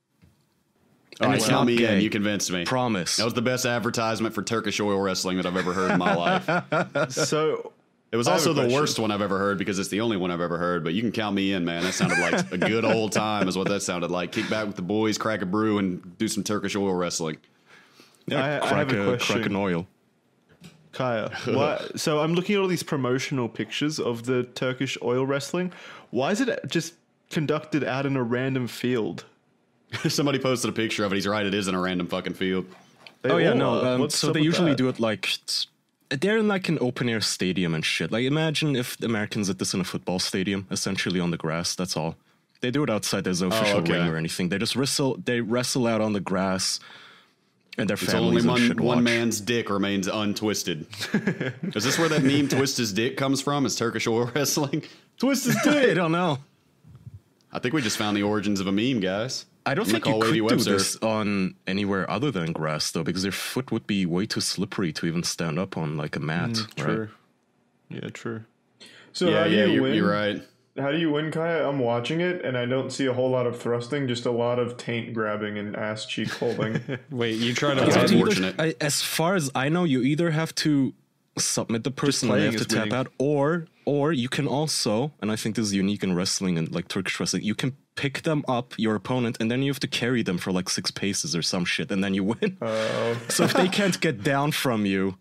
all right, it's count not me gay. in. You convinced me. Promise. That was the best advertisement for Turkish oil wrestling that I've ever heard in my life. So It was I have also a the question. worst one I've ever heard because it's the only one I've ever heard. But you can count me in, man. That sounded like a good old time, is what that sounded like. Kick back with the boys, crack a brew, and do some Turkish oil wrestling. Yeah, I- I crack, have a a, question. crack an oil. Kaya, what, so I'm looking at all these promotional pictures of the Turkish oil wrestling. Why is it just conducted out in a random field. Somebody posted a picture of it. He's right. It is in a random fucking field. They Oh yeah, all no. are. Um, What's so up they with usually that? do it like it's- they're in like an open air stadium and shit. Like imagine if the Americans did this in a football stadium, essentially on the grass. That's all. They do it outside. There's no official okay. ring or anything. They just wrestle. They wrestle out on the grass, and their It's only families and one, shit one watch. man's dick remains untwisted. Is this where that meme "twist his dick" comes from? Is Turkish oil wrestling? Twist his I dick. don't know. I think we just found the origins of a meme, guys. I don't I'm think gonna you call could Wavy do Webster. this on anywhere other than grass, though, because their foot would be way too slippery to even stand up on like a mat. right? True. Yeah, true. So Yeah, how do yeah, you you're, win? you're right. How do you win, Kaya? I'm watching it, and I don't see a whole lot of thrusting, just a lot of taint grabbing and ass cheek holding. Wait, you try to That's You have to either- unfortunate. I, as far as I know, you either have to submit the person and they playing have to is tap winning. out, or or you can also, and I think this is unique in wrestling and like Turkish wrestling, you can pick them up, your opponent, and then you have to carry them for like six paces or some shit, and then you win. Uh, So if they can't get down from you,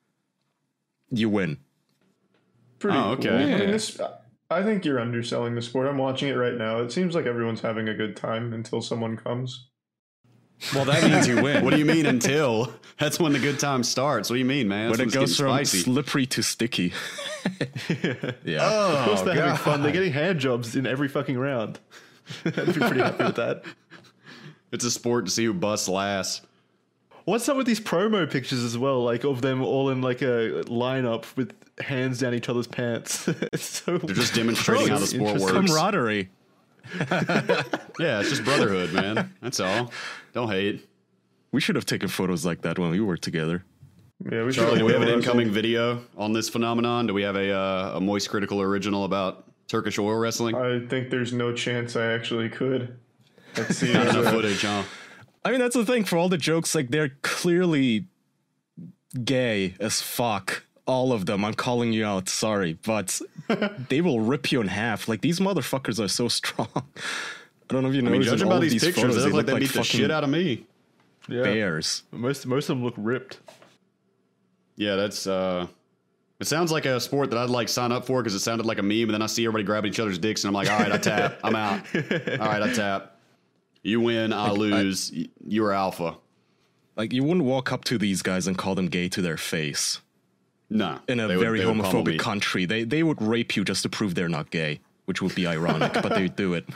you win. pretty Oh, okay. cool. I Yeah. mean, this. I think you're underselling the sport. I'm watching it right now. It seems like everyone's having a good time until someone comes. Well, that means you win. What do you mean until? That's when the good time starts. What do you mean, man? That's When it when it's goes from getting spicy. slippery to sticky. yeah. Of course they're having fun. God. They're getting hand jobs in every fucking round. I'd be pretty happy with that. It's a sport to see who busts last. What's up with these promo pictures as well? Like of them all in like a lineup with hands down each other's pants. It's so They're just demonstrating how the sport Interesting. works. Camaraderie. Yeah, it's just brotherhood, man. That's all. Don't hate. We should have taken photos like that when we were together. Yeah, we Charlie, should do we have an wheel incoming wrestle. video on this phenomenon? Do we have a uh, a Moist Critical original about Turkish oil wrestling? I think there's no chance I actually could. Let's see. Not there's enough a- footage, huh? I mean, that's the thing. For all the jokes, like they're clearly gay as fuck. All of them. I'm calling you out. Sorry, but they will rip you in half. Like these motherfuckers are so strong. I don't know if you know. I mean, judging by these pictures, photos, they look like they look beat the fucking shit out of me. yeah. bears. Most most of them look ripped. Yeah, that's. uh It sounds like a sport that I'd like sign up for because it sounded like a meme, and then I see everybody grabbing each other's dicks, and I'm like, all right, I tap, I'm out. All right, I tap. You win, I lose. y You're alpha. Like you wouldn't walk up to these guys and call them gay to their face. No, In a they would- very they would pummel me. homophobic country, they they would rape you just to prove they're not gay, which would be ironic, but they do it.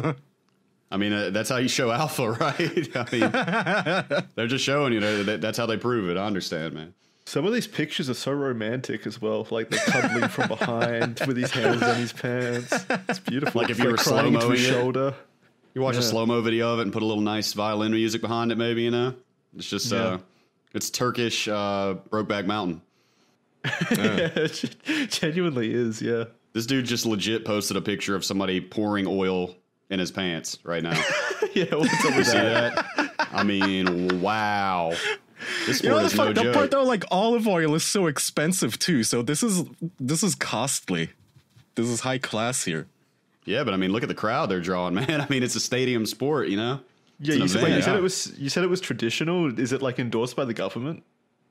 I mean, uh, that's how you show alpha, right? I mean, they're just showing you know, that that's how they prove it. I understand, man. Some of these pictures are so romantic as well. Like they're cuddling from behind with his hands on his pants. It's beautiful. Like if It's you were crying into his slow-moing it. shoulder. You watch a Yeah. slow mo video of it and put a little nice violin music behind it, maybe, you know? It's just, Yeah. uh, it's Turkish uh, Brokeback Mountain. Yeah, it genuinely is. Yeah. This dude just legit posted a picture of somebody pouring oil in his pants right now. Yeah. What's up with See that? that? I mean, wow. This You know sport the is no fucked up joke. part though? Like olive oil is so expensive too. So this is this is costly. This is high class here. Yeah, but I mean, look at the crowd they're drawing, man. I mean, it's a stadium sport, you know? Yeah. an You said, wait, you event. said it was. You said it was traditional. Is it like endorsed by the government?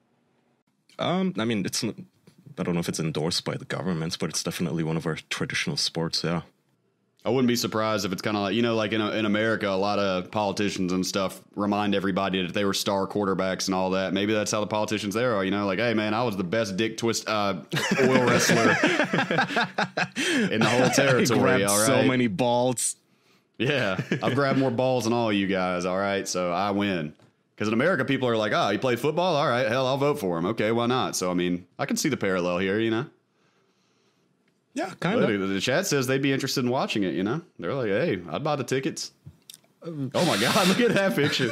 Um, I mean, it's. n- I don't know if it's endorsed by the governments, but it's definitely one of our traditional sports. Yeah. I wouldn't be surprised if it's kind of like, you know, like in, in America, a lot of politicians and stuff remind everybody that they were star quarterbacks and all that. Maybe that's how the politicians there are, you know, like, hey, man, I was the best dick twist uh, oil wrestler in the whole He territory, grabbed all right? so many balls. Yeah, I've grabbed more balls than all you guys, all right? So I win. Because in America, people are like, oh, you played football? All right, hell, I'll vote for him. Okay, why not? So, I mean, I can see the parallel here, you know? Yeah, kind But of. the chat says they'd be interested in watching it, you know? They're like, hey, I'd buy the tickets. Oh my God, look at that picture.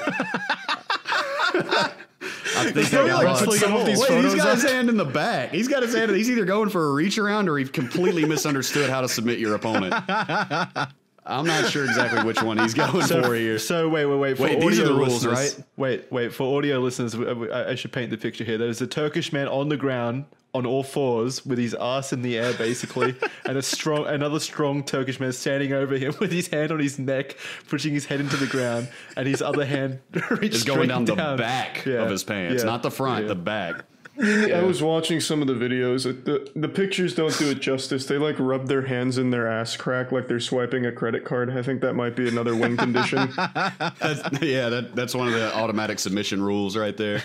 I think no I got wrestling lost. at all. Wait, These he's photos got up. his hand in the back. He's got his hand. He's either going for a reach around or he completely misunderstood how to submit your opponent. I'm not sure exactly which one he's going for here. So wait, wait, wait. For Wait, these are audio the rules, listeners- right? Wait, wait. For audio listeners, I, I should paint the picture here. There's a Turkish man on the ground on all fours with his ass in the air, basically, and a strong, another strong Turkish man standing over him with his hand on his neck, pushing his head into the ground, and his other hand reached It's going straight down the back Yeah, of his pants, yeah, not the front, yeah. the back. I was watching some of the videos. The, the pictures don't do it justice. They like rub their hands in their ass crack like they're swiping a credit card. I think that might be another win condition. That's, yeah, that, that's one of the automatic submission rules right there.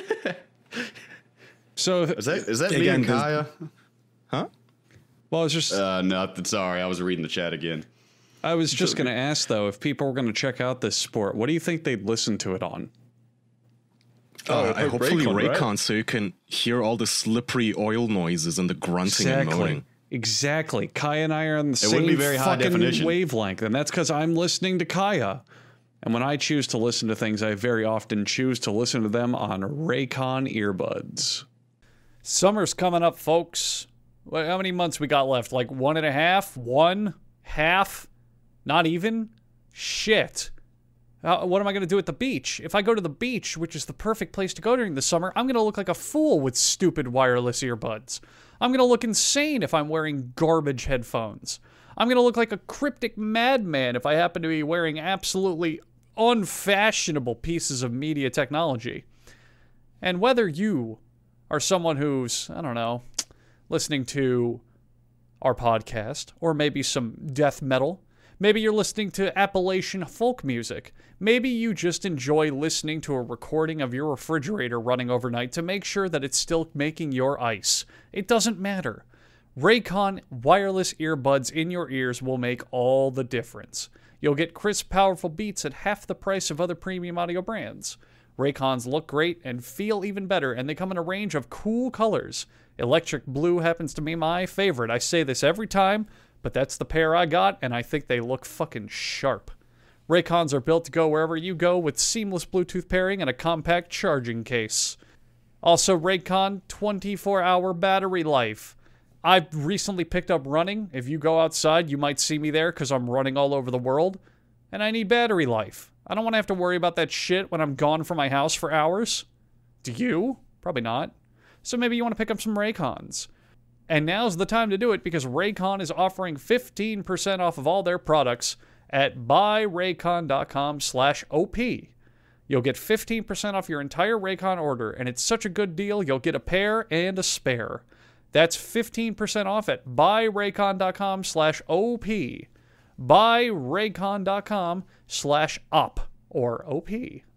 So Is that is that me Again, and does- Kaya? Huh? well, I was just Uh, no, sorry, I was reading the chat again. I was just going to ask though, if people were going to check out this sport, what do you think they'd listen to it on? Uh, I like hopefully Raycon, Raycon, right? so you can hear all the slippery oil noises and the grunting and moaning. Exactly. Kaya and I are on the same wouldn't be very high fucking definition. wavelength, and that's because I'm listening to Kaya. And when I choose to listen to things, I very often choose to listen to them on Raycon earbuds. Summer's coming up, folks. What, how many months we got left? Like one and a half? One? Half? Not even? Shit. Uh, what am I going to do at the beach? If I go to the beach, which is the perfect place to go during the summer, I'm going to look like a fool with stupid wireless earbuds. I'm going to look insane if I'm wearing garbage headphones. I'm going to look like a cryptic madman if I happen to be wearing absolutely unfashionable pieces of media technology. And whether you are someone who's, I don't know, listening to our podcast, or maybe some death metal, maybe you're listening to Appalachian folk music, maybe you just enjoy listening to a recording of your refrigerator running overnight to make sure that it's still making your ice. It doesn't matter. Raycon wireless earbuds in your ears will make all the difference. You'll get crisp, powerful beats at half the price of other premium audio brands. Raycons look great and feel even better, and they come in a range of cool colors. Electric blue happens to be my favorite. I say this every time, but that's the pair I got, and I think they look fucking sharp. Raycons are built to go wherever you go with seamless Bluetooth pairing and a compact charging case. Also, Raycon twenty-four hour battery life. I've recently picked up running. If you go outside, you might see me there because I'm running all over the world. And I need battery life. I don't want to have to worry about that shit when I'm gone from my house for hours. Do you? Probably not. So maybe you want to pick up some Raycons. And now's the time to do it because Raycon is offering fifteen percent off of all their products at buyraycon.com slash OP. You'll get fifteen percent off your entire Raycon order, and it's such a good deal, you'll get a pair and a spare. That's fifteen percent off at buyraycon.com slash OP. Buyraycon.com slash op or OP.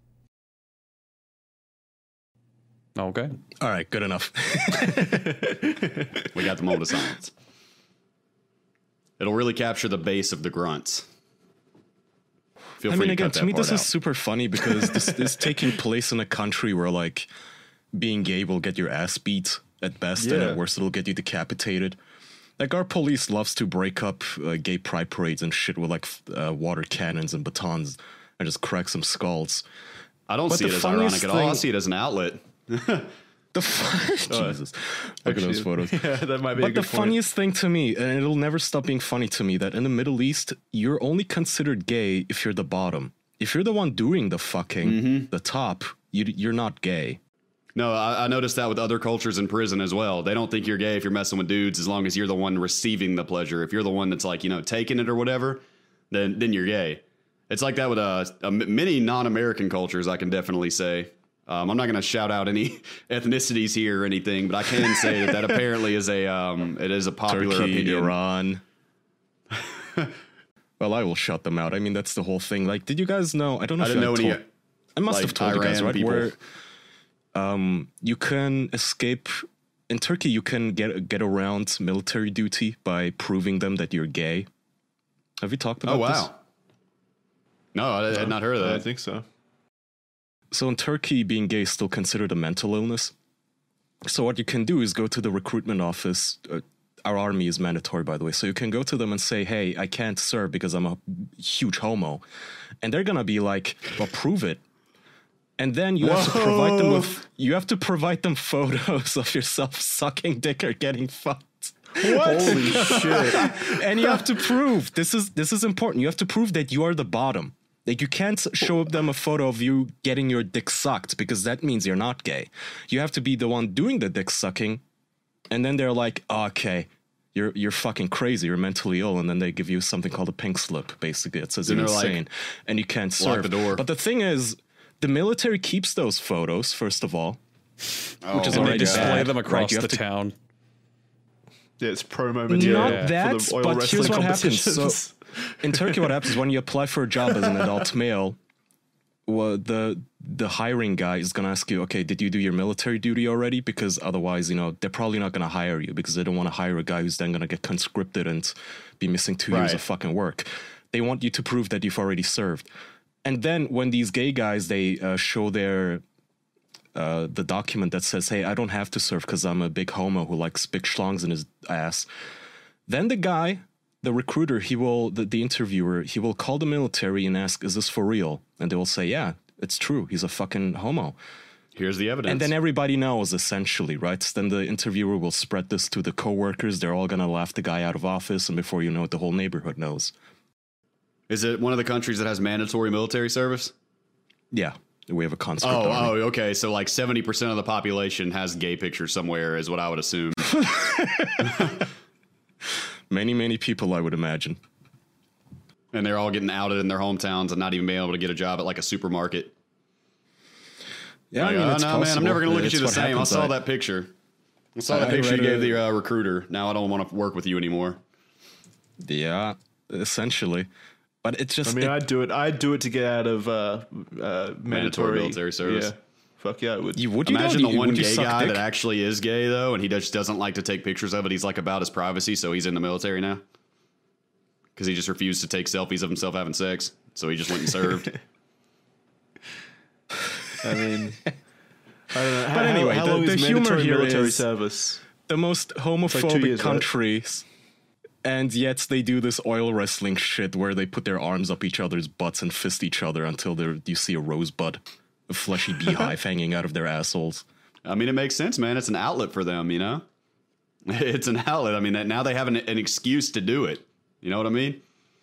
Okay. All right, good enough. We got the moment of silence. It'll really capture the base of the grunts. Feel I free mean, to again, cut to that me, part this is out. super funny because this is taking place in a country where, like, being gay will get your ass beat at best, and Yeah. at worst, it'll get you decapitated. Like, our police loves to break up uh, gay pride parades and shit with, like, f- uh, water cannons and batons and just crack some skulls. I don't but see the it as funniest ironic at all. I thing- see it as an outlet. The fu- Jesus, look at those photos. Yeah, that might be a But the good point. funniest thing to me, and it'll never stop being funny to me, that in the Middle East, you're only considered gay if you're the bottom. If you're the one doing the fucking, Mm-hmm. the top, you, you're not gay. No, I, I noticed that with other cultures in prison as well. They don't think you're gay if you're messing with dudes, as long as you're the one receiving the pleasure. If you're the one that's like, you know, taking it or whatever, then then you're gay. It's like that with uh, uh, many non-American cultures, I can definitely say. Um, I'm not going to shout out any ethnicities here or anything, but I can say that that apparently is a um, it is a popular Turkey, opinion. Iran. Well, I will shut them out. I mean, that's the whole thing. Like, did you guys know? I don't know I if didn't I know told, any. I must like, have told you guys, Iran right? people. Where um, you can escape in Turkey. You can get get around military duty by proving them that you're gay. Have you talked about Oh this? wow! No, I had not heard of I that. don't think so. So in Turkey, being gay is still considered a mental illness. So what you can do is go to the recruitment office. Uh, our army is mandatory, by the way. So you can go to them and say, hey, I can't serve because I'm a huge homo. And they're going to be like, well, prove it. And then you have to provide them with, you have to provide them photos of yourself sucking dick or getting fucked. Holy shit. And you have to prove, this is this is important. You have to prove that you are the bottom. Like, you can't show them a photo of you getting your dick sucked because that means you're not gay. You have to be the one doing the dick sucking, and then they're like, oh, okay, you're you're fucking crazy, you're mentally ill, and then they give you something called a pink slip, basically. It says Then you're they're like, insane, and you can't lock serve. the door. But the thing is, the military keeps those photos, first of all, Oh, which is And they already display bad, them right? across You the have to- town. Yeah, it's promo material Not Yeah. that, for the oil but wrestling here's what happens. So competitions. in Turkey, what happens is when you apply for a job as an adult male, well, the the hiring guy is gonna ask you, okay, did you do your military duty already? Because otherwise, you know, they're probably not gonna hire you because they don't want to hire a guy who's then gonna get conscripted and be missing two years Right. of fucking work. They want you to prove that you've already served. And then when these gay guys they uh, show their uh, the document that says, hey, I don't have to serve because I'm a big homo who likes big schlongs in his ass. Then the guy, the recruiter, he will, the, the interviewer, he will call the military and ask, is this for real? And they will say, yeah, it's true. He's a fucking homo. Here's the evidence. And then everybody knows, essentially, right? Then the interviewer will spread this to the coworkers. They're all going to laugh the guy out of office. And before you know it, the whole neighborhood knows. Is it one of the countries that has mandatory military service? Yeah, we have a conscript Oh, army. oh, okay. So like seventy percent of the population has gay pictures somewhere, is what I would assume. Many, many people, I would imagine. And they're all getting outed in their hometowns and not even being able to get a job at like a supermarket. Yeah, Like, I mean, oh, it's no, man, I'm possible. never going to look at It's you the what same. I happens. saw I- that picture. I saw I- that I picture you read gave a- the uh, recruiter. Now I don't want to work with you anymore. Yeah, essentially. But it's just... I mean, it- I'd do it. I'd do it to get out of uh, uh, mandatory, military service. Yeah, fuck yeah, I would. you, would you Imagine know, the one would you gay suck guy dick? that actually is gay, though, and he just doesn't like to take pictures of it. He's like about his privacy, so he's in the military now. Because he just refused to take selfies of himself having sex, so he just went and served. I mean, I don't know. But anyway, how, the- long the is humor mandatory here military is- service? the most like homophobic two years, right? countries, and yet they do this oil wrestling shit where they put their arms up each other's butts and fist each other until they're, you see a rosebud, a fleshy beehive hanging out of their assholes. I mean, it makes sense, man. It's an outlet for them, you know? It's an outlet. I mean, now they have an, an excuse to do it. You know what I mean?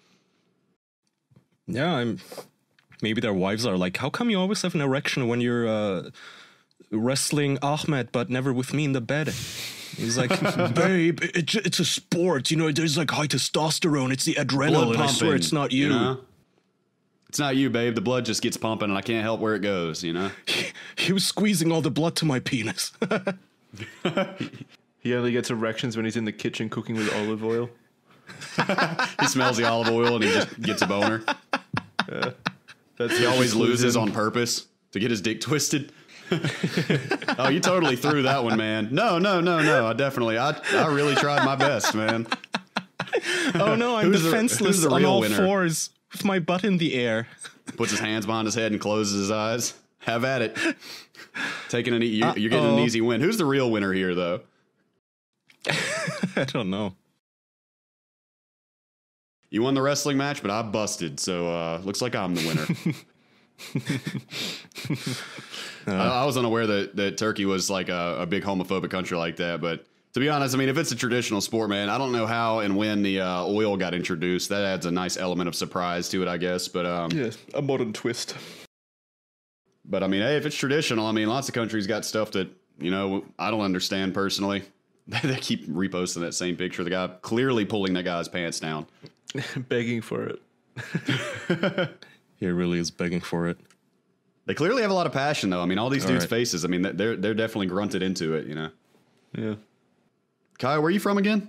Yeah, I'm. Maybe their wives are like, how come you always have an erection when you're uh, wrestling Ahmed, but never with me in the bed? He's like, babe, it, it's a sport. You know, there's like high testosterone. It's the adrenaline. I swear it's not you. know? It's not you, babe. The blood just gets pumping, and I can't help where it goes, you know? He was squeezing all the blood to my penis. He only gets erections when he's in the kitchen cooking with olive oil. He smells the olive oil, and he just gets a boner. That's He always loses on purpose to get his dick twisted. Oh, you totally threw that one, man. No, no, no, no. I definitely, I, I really tried my best, man. Oh no, I'm Who's the- defenseless who's the on real all winner? fours with my butt in the air. Puts his hands behind his head and closes his eyes. Have at it. Taking an, e- you're, you're getting an Uh-oh. easy win. Who's the real winner here, though? I don't know. You won the wrestling match, but I busted, so uh, looks like I'm the winner. I, I was unaware that, that Turkey was like a, a big homophobic country like that, but to be honest, I mean, if it's a traditional sport, man, I don't know how and when the uh, oil got introduced. That adds a nice element of surprise to it, I guess. But um, Yeah, a modern twist. but I mean, hey, if it's traditional, I mean, lots of countries got stuff that you know I don't understand personally. They keep reposting that same picture. The guy clearly pulling that guy's pants down. Begging for it. He really is begging for it. They clearly have a lot of passion, though. I mean, all these All dudes' right. faces. I mean, they're they're definitely grunted into it. You know, Yeah. Kai, where are you from again?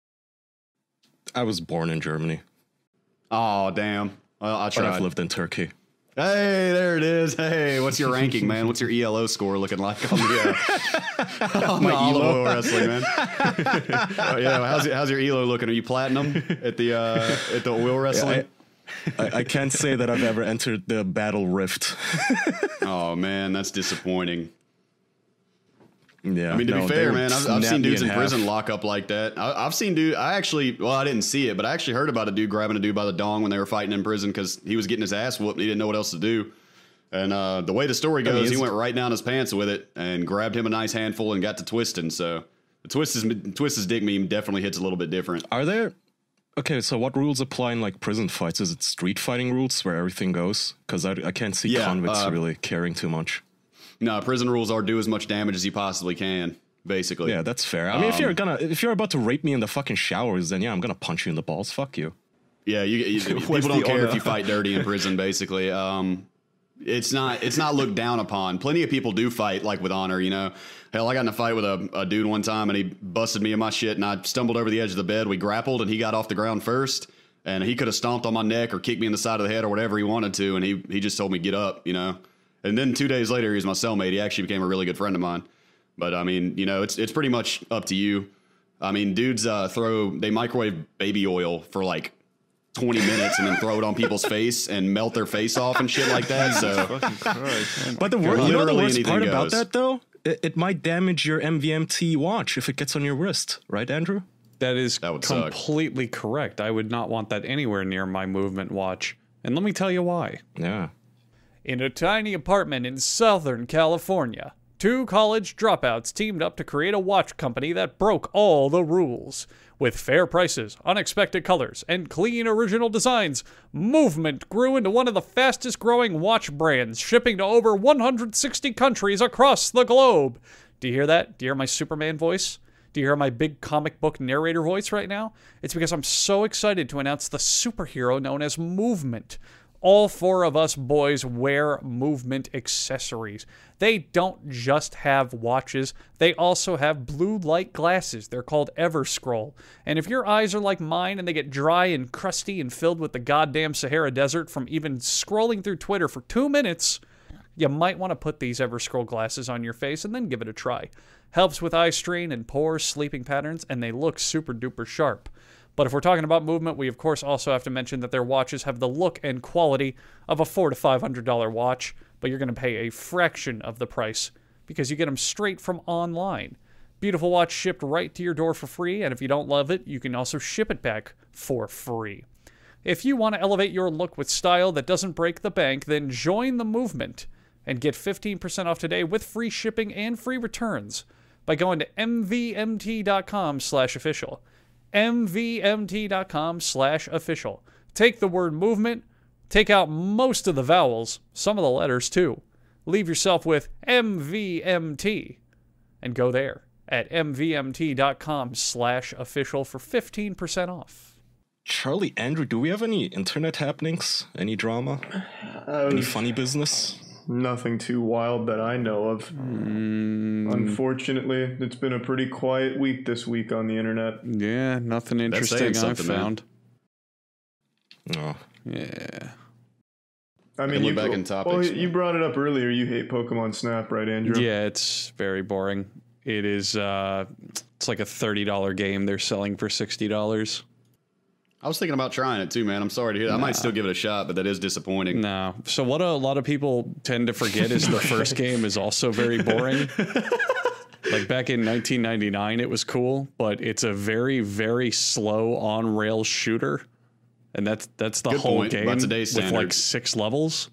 I was born in Germany, Oh, damn. Well, I but tried. I've lived in Turkey. Hey, there it is. Hey, what's your ranking, man? What's your E L O score looking like on the, uh, on the olive oil wrestling, man? Oh, yeah, how's how's your E L O looking? Are you platinum at the uh, at the oil wrestling? I, I can't say that I've ever entered the Battle Rift. Oh man, that's disappointing. Yeah, I mean, to no, be they fair, would man, I've, I've snap seen me dudes in half. prison lock up like that. I, I've seen dude. I actually, well, I didn't see it, but I actually heard about a dude grabbing a dude by the dong when they were fighting in prison because he was getting his ass whooped and he didn't know what else to do. And uh, the way the story goes, mean, he it's- went right down his pants with it and grabbed him a nice handful and got to twisting. So the twist his twist his dick meme definitely hits a little bit different. Are there? Okay, so what rules apply in like prison fights? Is it street fighting rules where everything goes? Because I, I can't see Yeah, convicts uh, really caring too much. No, prison rules are do as much damage as you possibly can, basically. Yeah, that's fair. I mean, if Um, you're gonna, if you're about to rape me in the fucking showers, then yeah, I'm gonna punch you in the balls. Fuck you. Yeah, you, you, people Where's don't the care if honor? you fight dirty in prison, basically. Um, it's not it's not looked down upon. Plenty of people do fight like with honor, you know. Hell, I got in a fight with a, a dude one time, and he busted me in my shit, and I stumbled over the edge of the bed. We grappled, and he got off the ground first, and he could have stomped on my neck or kicked me in the side of the head or whatever he wanted to, and he he just told me get up, you know. And then two days later, he was my cellmate. He actually became a really good friend of mine. But I mean, you know, it's it's pretty much up to you. I mean, dudes uh, throw they microwave baby oil for like twenty minutes and then throw it on people's face and melt their face off and shit like that. So, but the, wor- you know the literally worst part anything about goes. that though, it, it might damage your M V M T watch if it gets on your wrist, right, Andrew? That is That would suck. completely correct. I would not want that anywhere near my movement watch. And let me tell you why. Yeah. In a tiny apartment in Southern California, two college dropouts teamed up to create a watch company that broke all the rules. With fair prices, unexpected colors, and clean original designs, Movement grew into one of the fastest growing watch brands, shipping to over one hundred sixty countries across the globe. Do you hear that? Do you hear my Superman voice? Do you hear my big comic book narrator voice right now? It's because I'm so excited to announce the superhero known as Movement. All four of us boys wear Movement accessories. They don't just have watches, they also have blue light glasses. They're called Everscroll. And if your eyes are like mine and they get dry and crusty and filled with the goddamn Sahara Desert from even scrolling through Twitter for two minutes, you might want to put these Everscroll glasses on your face and then give it a try. Helps with eye strain and poor sleeping patterns, and they look super duper sharp. But if we're talking about Movement, we of course also have to mention that their watches have the look and quality of a four to five hundred dollar watch, but you're going to pay a fraction of the price because you get them straight from online. Beautiful watch shipped right to your door for free, and if you don't love it, you can also ship it back for free. If you want to elevate your look with style that doesn't break the bank, then join the Movement and get fifteen percent off today with free shipping and free returns by going to mvmt.com slash official. mvmt.com slash official. Take the word Movement, take out most of the vowels, some of the letters too. Leave yourself with M V M T and go there at mvmt.com slash official for fifteen percent off. Charlie, Andrew, do we have any internet happenings? Any drama? Any funny business? Nothing too wild that I know of. Mm, Unfortunately, it's been a pretty quiet week this week on the internet. yeah, nothing interesting saying I've something, man. found. No. Yeah. I mean, Can you, look back in topics. well, you brought it up earlier. You hate Pokemon Snap, right, Andrew? Yeah, it's very boring. It is, uh, it's like a thirty dollar game they're selling for sixty dollars. I was thinking about trying it too, man. I'm sorry to hear that. I might still give it a shot, but that is disappointing. No. So what a lot of people tend to forget is the first game is also very boring. Like back in nineteen ninety-nine, it was cool, but it's a very, very slow on-rail shooter. And that's that's the Good whole point. game That's today's with like standards. six levels.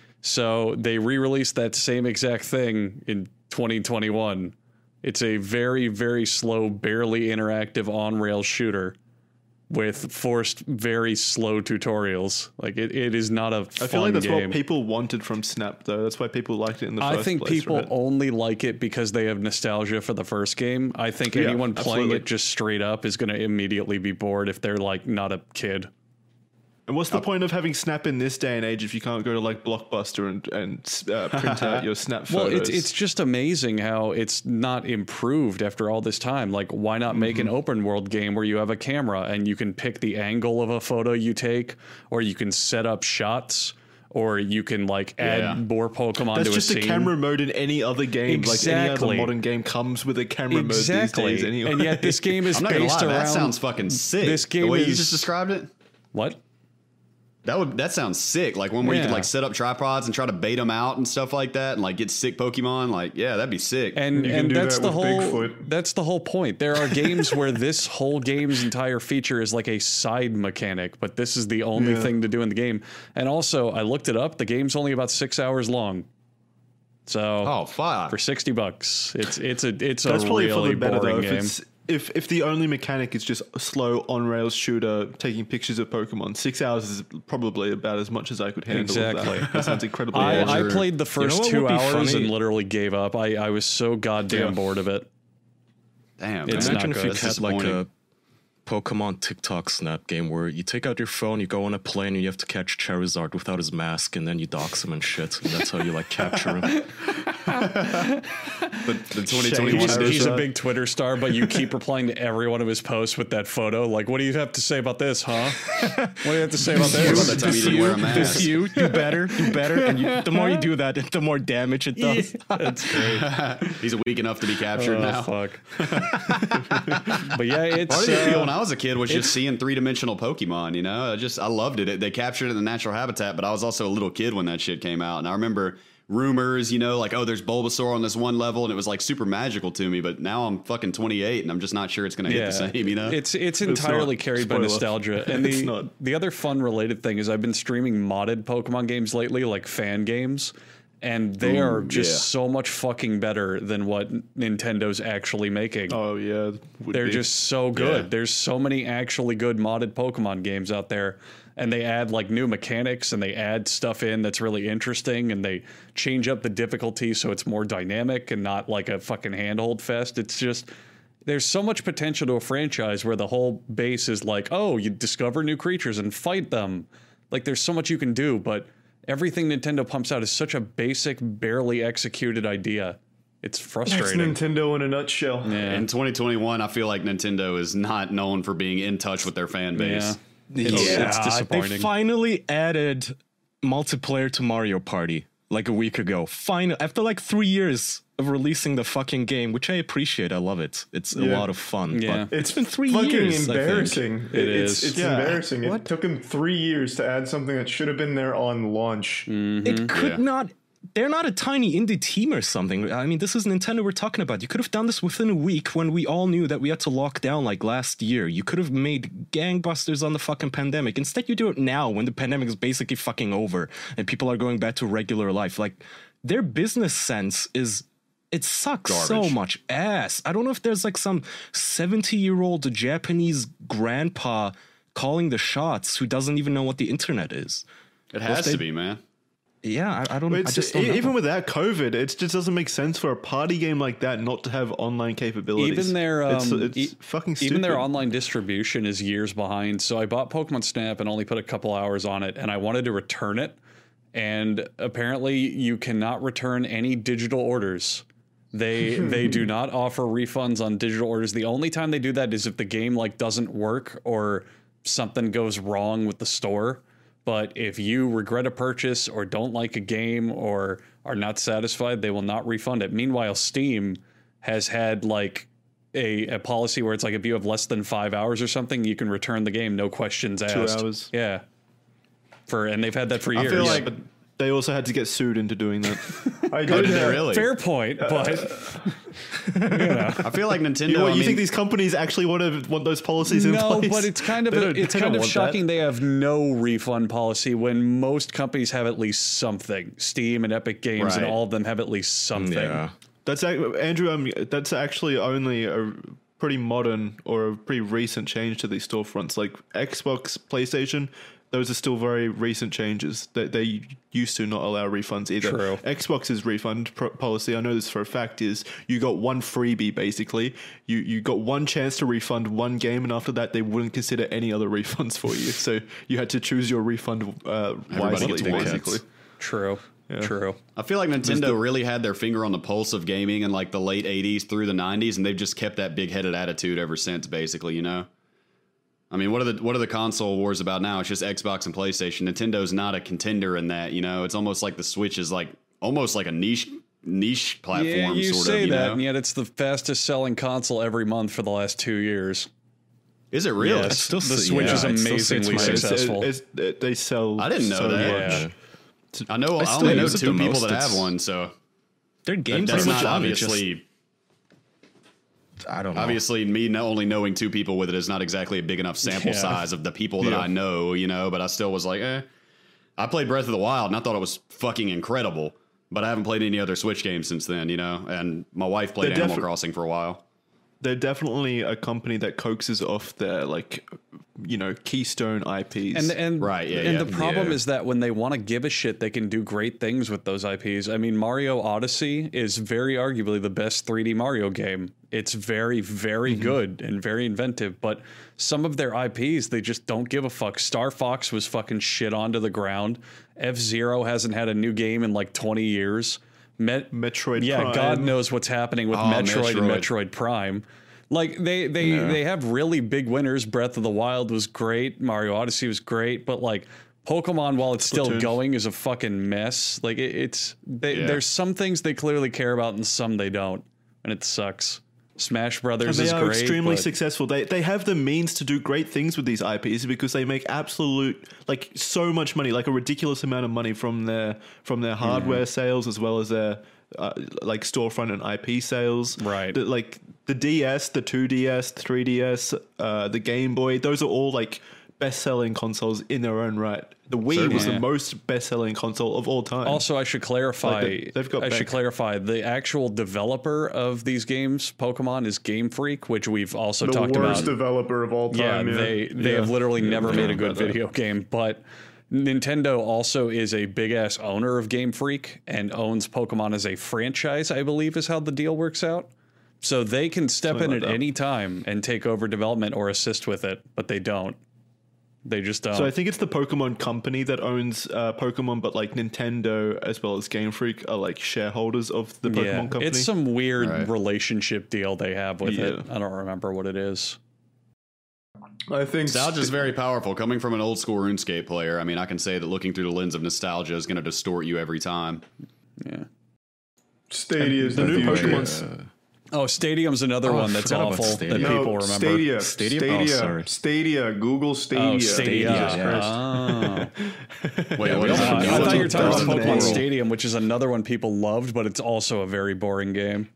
So they re-released that same exact thing in twenty twenty-one. It's a very, very slow, barely interactive on-rail shooter with forced, very slow tutorials. Like it, it is not a fun I feel like that's game. what people wanted from Snap, though. That's why people liked it in the first I think place. people right? only like it because they have nostalgia for the first game. I think Yeah, anyone playing absolutely. it just straight up is going to immediately be bored if they're like not a kid. And what's the point of having Snap in this day and age if you can't go to like Blockbuster and and uh, print out your Snap Well, photos? it's it's just amazing how it's not improved after all this time. Like, why not make Mm-hmm. an open world game where you have a camera and you can pick the angle of a photo you take, or you can set up shots, or you can like add Yeah. more Pokemon That's to just a a scene. camera mode in any other game. Like any Exactly. other modern game comes with a camera Exactly. mode these days anyway. And yet this game is I'm not gonna based lie, around. that sounds fucking sick. this game the way you is- just described it. What? That would that sounds sick. Like one where you Yeah. could like set up tripods and try to bait them out and stuff like that, and like get sick Pokemon. Like, yeah, that'd be sick. And You can and do that's that the with whole Bigfoot. that's the whole point. There are games where this whole game's entire feature is like a side mechanic, but this is the only Yeah. thing to do in the game. And also, I looked it up. The game's only about six hours long. So oh fuck! for sixty bucks, it's it's a it's That's a probably for really the better though. boring If game. it's if if the only mechanic is just a slow on rails shooter taking pictures of Pokemon, six hours is probably about as much as I could handle. Exactly. Of that. That sounds incredibly. I, boring. I Sure. played the first what two would be hours funny? and literally gave up. I, I was so goddamn Yeah. bored of it. Damn, It's man. not Imagine if good. you That's had like a disappointing. Pokemon TikTok Snap game where you take out your phone, you go on a plane, and you have to catch Charizard without his mask, and then you dox him and shit. And that's how you like capture him. The, the twenty twenty-one He's, he's a Charizard. big Twitter star, but you keep replying to every one of his posts with that photo. Like, what do you have to say about this, huh? What do you have to say about About this? that time you didn't wear a mask. This you, do better, do better. And you, the more you do that, the more damage it does. That's great. He's weak enough to be captured Oh, now. fuck. But yeah, it's. Part of the appeal when Uh, I was a kid was just seeing three dimensional Pokemon. You know, I just I loved it. They captured it in the natural habitat, but I was also a little kid when that shit came out, and I remember rumors, you know, like, oh, there's Bulbasaur on this one level, and it was like super magical to me. But now I'm fucking twenty-eight, and I'm just not sure it's going to hit the same. You know, It's it's entirely not. carried by Spoiler. nostalgia. And It's the not. the other fun related thing is I've been streaming modded Pokemon games lately, like fan games, and they are just yeah. so much fucking better than what Nintendo's actually making. Oh yeah, would They're be. just so good. Yeah. There's so many actually good modded Pokemon games out there. And they add like new mechanics and they add stuff in that's really interesting and they change up the difficulty so it's more dynamic and not like a fucking handhold fest. It's just there's so much potential to a franchise where the whole base is like, oh, you discover new creatures and fight them. Like there's so much you can do, but everything Nintendo pumps out is such a basic, barely executed idea. It's That's frustrating. Nintendo in a nutshell. Yeah. in twenty twenty-one, I feel like Nintendo is not known for being in touch with their fan base. Yeah. It's, Yeah, it's they disappointing. finally added multiplayer to Mario Party like a week ago. Finally, after like three years of releasing the fucking game, which I appreciate. I love it. It's a Yeah. lot of fun. Yeah. But it's been three fucking years. I think. embarrassing. It it's, is. It's Yeah. embarrassing. It took him three years to add something that should have been there on launch. It could Yeah. not. They're not a tiny indie team or something. I mean, this is Nintendo we're talking about. You could have done this within a week when we all knew that we had to lock down like last year. You could have made gangbusters on the fucking pandemic. Instead, you do it now when the pandemic is basically fucking over and people are going back to regular life. Like, their business sense is. It sucks so Garbage. much ass. I don't know if there's like some seventy-year-old Japanese grandpa calling the shots who doesn't even know what the internet is. It has they- to be, man. Yeah, I, I don't. But I it's, just don't e- know. even without COVID, it just doesn't make sense for a party game like that not to have online capabilities. Even their um, it's, it's e- fucking stupid. even their online distribution is years behind. So I bought Pokemon Snap and only put a couple hours on it, and I wanted to return it. And apparently, you cannot return any digital orders. They they do not offer refunds on digital orders. The only time they do that is if the game like doesn't work or something goes wrong with the store. But if you regret a purchase or don't like a game or are not satisfied, they will not refund it. Meanwhile, Steam has had like a, a policy where it's like if you have less than five hours or something, you can return the game, no questions asked. hours. Yeah. For and they've had that for years. I feel Yeah, like but they also had to get sued into doing that. I Oh, did did they have- really? Fair point, but I feel like Nintendo. You, what, I you mean, think these companies actually want to want those policies in no, place? but it's kind of They a, don't- it's they kind don't of want shocking that. they have no refund policy when most companies have at least something. Steam and Epic Games and Right. all of them have at least something. yeah. That's ac- Andrew. Um, that's actually only a pretty modern or a pretty recent change to these storefronts. Like Xbox, PlayStation, those are still very recent changes. They, they used to not allow refunds either. True. Xbox's refund pro- policy, I know this for a fact, is you got one freebie basically. You you got one chance to refund one game, and after that, they wouldn't consider any other refunds for you. So you had to choose your refund uh, wisely, gets one. basically. True. True. I feel like Nintendo really had their finger on the pulse of gaming in like the late eighties through the nineties, and they've just kept that big-headed attitude ever since. Basically, you know. I mean, what are the what are the console wars about now? It's just Xbox and PlayStation. Nintendo's not a contender in that. You know, it's almost like the Switch is like almost like a niche niche platform. Yeah, you sort say of, you that, know? and yet it's the fastest selling console every month for the last two years. Is it really? Yes, still the s- Switch yeah, is I'd still say it's amazingly my- It's- successful. it's- it- they sell. I didn't know so that. much. Yeah. I know. I, I still only know use it two the people most. that It's- have one, so Their that, games that's are not not obviously. obviously. I don't know. Obviously, me no- only knowing two people with it is not exactly a big enough sample Yeah. size of the people that Yeah. I know, you know, but I still was like, eh. I played Breath of the Wild and I thought it was fucking incredible, but I haven't played any other Switch games since then, you know, and my wife played They're Animal defi- Crossing for a while. They're definitely a company that coaxes off their like, you know, keystone I Ps. And and Right, yeah, and yeah. the problem Yeah. is that when they want to give a shit, they can do great things with those I Ps. I mean, Mario Odyssey is very arguably the best three D Mario game. It's very, very mm-hmm. good and very inventive. But some of their I Ps, they just don't give a fuck. Star Fox was fucking shit onto the ground. F-Zero hasn't had a new game in like twenty years. Met- Metroid yeah, Prime. God knows what's happening with oh, Metroid, Metroid and Metroid Prime. Like they they yeah. they have really big winners. Breath of the Wild was great. Mario Odyssey was great. But like Pokemon, while it's still Splatoon. going, is a fucking mess. Like it, it's they, Yeah. there's some things they clearly care about and some they don't, and it sucks. Smash Brothers And they is are great. extremely but successful. They they have the means to do great things with these I Ps because they make absolute like so much money, like a ridiculous amount of money from their from their hardware Mm-hmm. sales as well as their uh, like storefront and I P sales. Right. The, like the D S, the two D S, three D S, uh, the Game Boy. Those are all like best-selling consoles in their own right. The Wii Certainly. was Yeah. the most best-selling console of all time. Also, I should clarify. Like they- they've got I back- should clarify the actual developer of these games, Pokemon, is Game Freak, which we've also The talked worst about. developer of all Yeah, time. Yeah, they they Yeah. have literally never made a good about that. video game, but Nintendo also is a big ass owner of Game Freak and owns Pokemon as a franchise, I believe is how the deal works out. So they can step Something in like at that. any time and take over development or assist with it, but they don't. They just don't. So I think it's the Pokemon company that owns uh, Pokemon, but like Nintendo as well as Game Freak are like shareholders of the Pokemon yeah, company. it's some weird Right. relationship deal they have with it. Yeah. I don't remember what it is. I think Nostalgia is st- very powerful. Coming from an old school RuneScape player, I mean, I can say that looking through the lens of nostalgia is going to distort you every time. Yeah. Stadia is the new future. Pokemon's- Uh, Oh, Stadium's another Oh, I one that's forgot about awful that Stadia. people No, remember. Stadia, Stadium? Stadia, Oh, Stadia, sorry. Stadia, Google Stadia. Oh, Stadia. Jesus Christ. Oh. Wwait, Yeah, what we is don't that? I know thought what's you were talking up about there. Pokemon World. Stadium, which is another one people loved, but it's also a very boring game.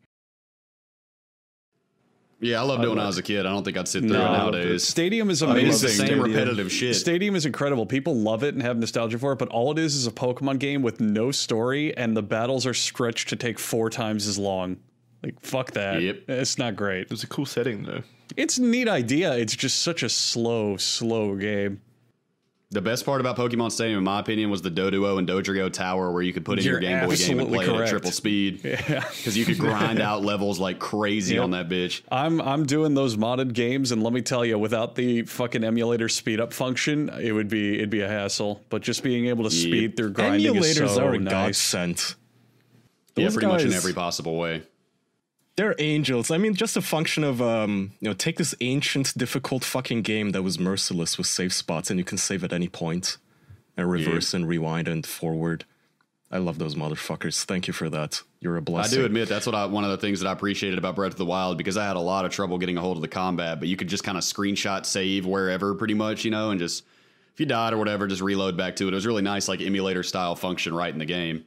Yeah, I loved it when I was a kid. I don't think I'd sit through No. it nowadays. Stadium is I mean, it's the amazing. same Stadium. repetitive shit. Stadium is incredible. People love it and have nostalgia for it, but all it is is a Pokemon game with no story, and the battles are stretched to take four times as long. Like, fuck that. Yep. It's not great. It was a cool setting though. It's a neat idea. It's just such a slow, slow game. The best part about Pokemon Stadium, in my opinion, was the Doduo and Dodrio Tower, where you could put in You're your Game Boy game and absolutely play it at correct. triple speed. Yeah. Because you could grind out levels like crazy Yep. on that bitch. I'm I'm doing those modded games, and let me tell you, without the fucking emulator speed up function, it would be it'd be a hassle. But just being able to speed through grinding Emulators is so are a nice. godsend. Yeah, Those pretty much in guys- every possible way. They're angels. I mean, just a function of, um, you know, take this ancient, difficult fucking game that was merciless with save spots, and you can save at any point, and reverse and rewind and forward. I love those motherfuckers. Thank you for that. You're a I blessing. do admit that's what I, one of the things that I appreciated about Breath of the Wild, because I had a lot of trouble getting a hold of the combat, but you could just kind of screenshot save wherever pretty much, you know, and just if you died or whatever, just reload back to it. It was really nice, like emulator style function right in the game.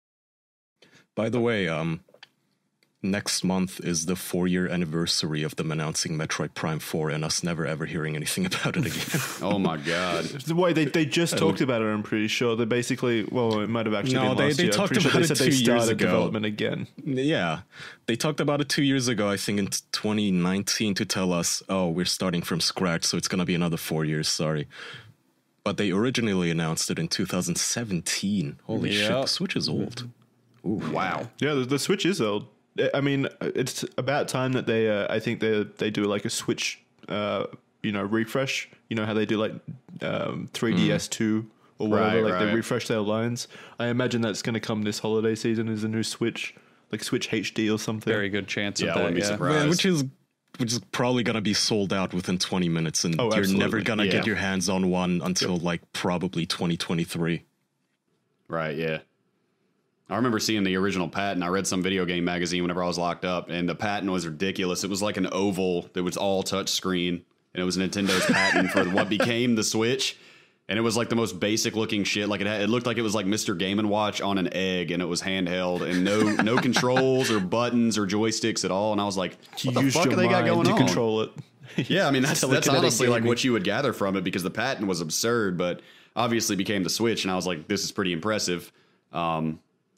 By the way, um, next month is the four-year anniversary of them announcing Metroid Prime four and us never ever hearing anything about it again. Oh my god. The way they, they just talked about it, I'm pretty sure. They basically, well, it might have actually No, been they- last they year. I'm talked pretty sure about they it said they two years started ago. development again. Yeah, they talked about it two years ago, I think in twenty nineteen, to tell us, oh, we're starting from scratch, so it's going to be another four years, sorry. But they originally announced it in two thousand seventeen. Holy shit, Yep. the Switch is old. Wow. Yeah, the, the Switch is old. I mean, it's about time that they, uh, I think they they do like a Switch, uh, you know, refresh. You know how they do like um, three D S two or whatever. Right, like they right. refresh their lines. I imagine that's going to come this holiday season as a new Switch, like Switch H D or something. Very good chance Yeah, of I that. wouldn't be Yeah. surprised. Man, which is which is probably going to be sold out within twenty minutes, and Oh, you're absolutely. never going to Yeah. get your hands on one until like probably twenty twenty-three. Right, yeah. I remember seeing the original patent. I read some video game magazine whenever I was locked up, and the patent was ridiculous. It was like an oval that was all touch screen, and it was Nintendo's patent for what became the Switch. And it was like the most basic looking shit. Like it had, it looked like it was like Mister Game and Watch on an egg, and it was handheld and no no controls or buttons or joysticks at all. And I was like, You what the use fuck your are they got mind going to on? control it. Yeah, I mean that's that's Telekinetic honestly like gaming. what you would gather from it, because the patent was absurd, but obviously became the Switch, and I was like, this is pretty impressive. Um,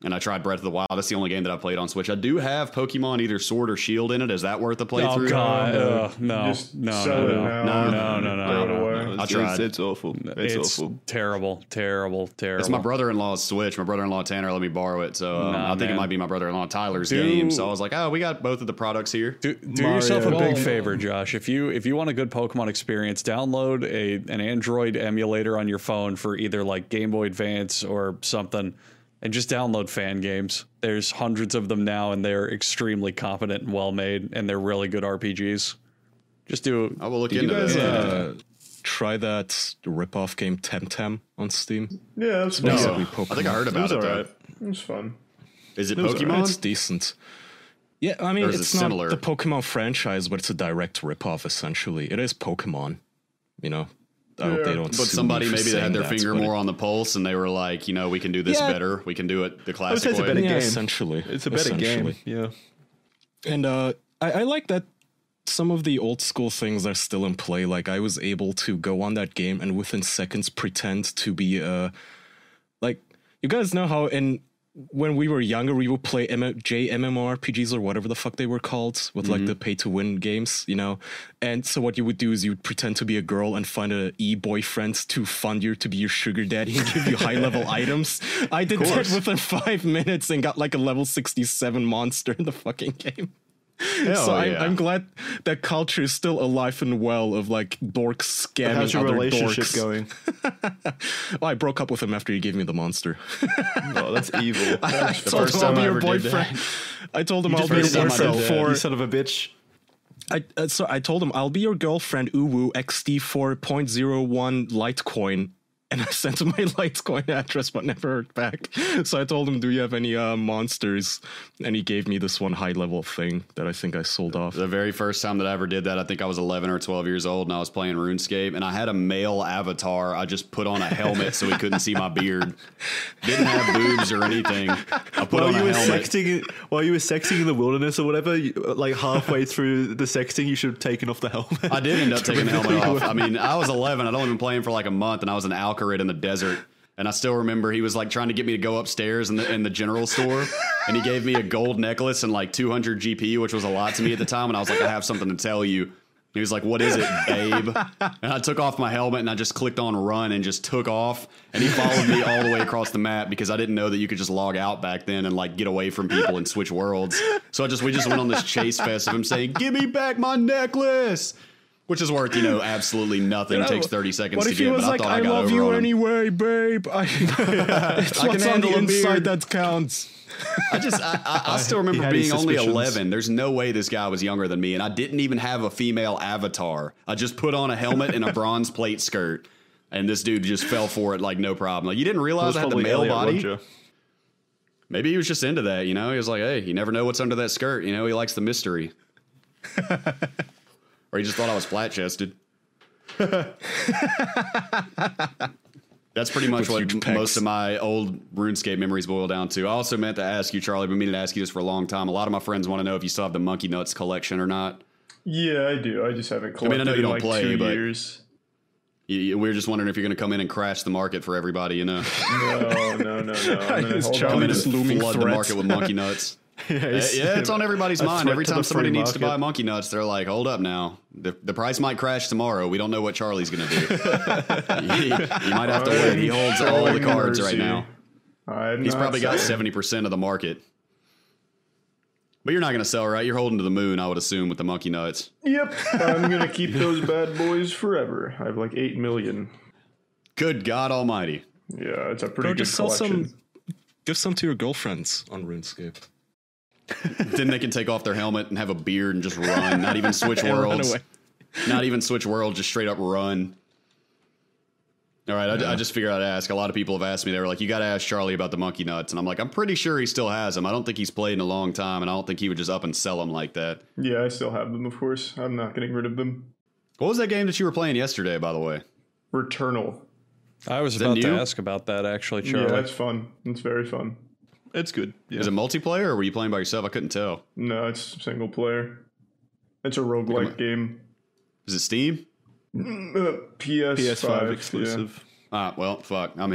and I tried Breath of the Wild. That's the only game that I played on Switch. I do have Pokemon either Sword or Shield in it. Is that worth a playthrough? Oh God, uh, no, Just no, sell no, it no, now. no, no, no, no, Throw it no. away. I It's, tried. it's, it's awful. It's, It's awful. terrible, terrible, terrible. It's my brother-in-law's Switch. My brother-in-law Tanner let me borrow it, so um, Nah, I think man. it might be my brother-in-law Tyler's Do- game. So I was like, oh, we got both of the products here. Do, do Mario. yourself a big Well, favor, Josh. If you if you want a good Pokemon experience, download a an Android emulator on your phone for either like Game Boy Advance or something, and just download fan games. There's hundreds of them now, and they're extremely competent and well made, and they're really good R P Gs. Just do. I will look Did you into guys that. uh, try that ripoff game Temtem on Steam? Yeah, it's No, fun. basically I think I Pokemon. heard It about was it. Though. alright. It was fun. Is it It was alright. Pokemon? It's decent. Yeah, I mean, Or is it it's not similar? the Pokemon franchise, but it's a direct ripoff, essentially. It is Pokemon, you know? I hope Yeah, they don't But sue somebody me for maybe that had saying their that, finger but more it- on the pulse, and they were like, you know, we can do this Yeah. better. We can do it the I would classic say it's a way. better Yeah, game. essentially. It's a better game. essentially. Yeah. And uh, I, I like that some of the old school things are still in play. Like I was able to go on that game and within seconds pretend to be uh, like you guys know how in when we were younger we would play M- J M M O R P Gs or whatever the fuck they were called with like the pay to win games, you know. And so what you would do is you would pretend to be a girl and find a e boyfriend to fund you to be your sugar daddy and give you high level items. I did that within five minutes and got like a level sixty-seven monster in the fucking game. Hell so I, yeah. I'm glad that culture is still alive and well of like dorks scamming How's your other relationship dorks. going? Well, I broke up with him after he gave me the monster. Oh, that's evil. I The told first him I'll time be I your ever did that. boyfriend. I told him I'll Just be your made it boyfriend yourself, for. you son of a bitch. I uh, so I told him I'll be your girlfriend. Uwu X D four point zero one Litecoin. And I sent him my Litecoin address, but never heard back. So I told him, "Do you have any uh, monsters?" And he gave me this one high level thing that I think I sold off. The very first time that I ever did that, I think I was eleven or twelve years old, and I was playing RuneScape, and I had a male avatar. I just put on a helmet so he couldn't see my beard. Didn't have boobs or anything. I put While on you a were helmet. sexting, while you were sexting in the wilderness or whatever, you, like halfway through the sexting, you should have taken off the helmet. I did end up taking the helmet off. I mean, I was eleven. I'd only been playing for like a month, and I was an Alcarid in the desert. And I still remember he was like trying to get me to go upstairs in the in the general store, and he gave me a gold necklace and like two hundred G P, which was a lot to me at the time. And I was like, I have something to tell you. And he was like, what is it, babe? And I took off my helmet and I just clicked on run and just took off. And he followed me all the way across the map because I didn't know that you could just log out back then and like get away from people and switch worlds. So I just we just went on this chase fest of him saying, "Give me back my necklace." Which is worth, you know, absolutely nothing. It takes thirty seconds What to if he get, was but I like, thought I, I got love over you on him. anyway, babe. I, it's I what's can on the handle a inside beard. that counts. I just, I, I, I still He remember had his being only suspicions. eleven. There's no way this guy was younger than me, and I didn't even have a female avatar. I just put on a helmet and a bronze plate skirt, and this dude just fell for it like no problem. Like, you didn't It realize was I had the probably male Elliot body? Roger. Maybe he was just into that, you know? He was like, hey, you never know what's under that skirt. You know, he likes the mystery. Or he just thought I was flat chested. That's pretty much With what huge m- pecs. most of my old RuneScape memories boil down to. I also meant to ask you, Charlie. I've been meaning to ask you this for a long time. A lot of my friends want to know if you still have the Monkey Nuts collection or not. Yeah, I do. I just haven't collected mean, I know you in don't like play, two but- years. You- you- We were just wondering if you're going to come in and crash the market for everybody, you know? No, no, no, no. I'm gonna It's hold Charlie Come on in to just and this. looming flood the threat. market with Monkey Nuts. Yeah, Uh, he's- yeah, it's on everybody's a mind. threat Every to time the somebody free needs to market. buy Monkey Nuts, they're like, hold up now. The, the price might crash tomorrow. We don't know what Charlie's going to do. he, you might have to wait. He holds all the Showing cards right mercy. now. I'm He's not probably got selling. seventy percent of the market. But you're not going to sell, right? You're holding to the moon, I would assume, with the Monkey Nuts. Yep, I'm gonna keep those bad boys forever. I have like eight million. Good God Almighty. Yeah, it's a pretty Bro, good just sell collection. some. Give some to your girlfriends on RuneScape. Then they can take off their helmet and have a beard and just run. Not even switch And run worlds. away. Not even switch worlds. Just straight up run. All right, I, I just figured I'd ask. A lot of people have asked me. They were like, "You got to ask Charlie about the Monkey Nuts," and I'm like, "I'm pretty sure he still has them. I don't think he's played in a long time, and I don't think he would just up and sell them like that." Yeah, I still have them, of course. I'm not getting rid of them. What was that game that you were playing yesterday, by the way? Returnal. I was that about to new? ask about that actually, Charlie. Yeah, it's fun. It's very fun. It's good. Yeah. Is it multiplayer or were you playing by yourself? I couldn't tell. No, it's single player. It's a roguelike game. Is it Steam? Uh, P S five, P S five yeah. exclusive. Ah, well, fuck. I'm hit.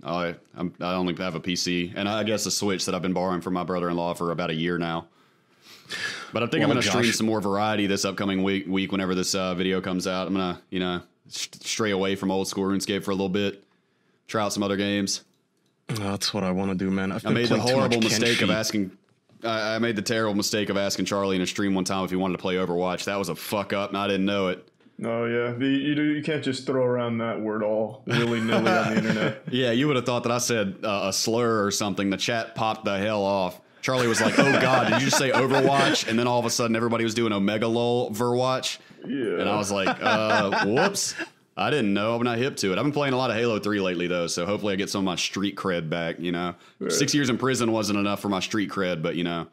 I I'm, I only have a P C and I guess a Switch that I've been borrowing from my brother-in-law for about a year now. But I think Well, I'm going to stream Josh- some more variety this upcoming week. Week whenever this uh, video comes out, I'm gonna you know st- stray away from old school RuneScape for a little bit, try out some other games. That's what I want to do, man. I've I been made the playing too much horrible mistake of Kenshi. asking. I I made the terrible mistake of asking Charlie in a stream one time if he wanted to play Overwatch. That was a fuck up, and I didn't know it. No, yeah, the, you do, you can't just throw around that word all willy nilly on the internet. Yeah, you would have thought that I said uh, a slur or something. The chat popped the hell off. Charlie was like, "Oh God, did you just say Overwatch?" And then all of a sudden, everybody was doing Omega Lol Verwatch, Yeah, and I was like, uh, "Whoops." I didn't know. I'm not hip to it. I've been playing a lot of Halo three lately, though, so hopefully I get some of my street cred back, you know? Right. Six years in prison wasn't enough for my street cred, but, you know.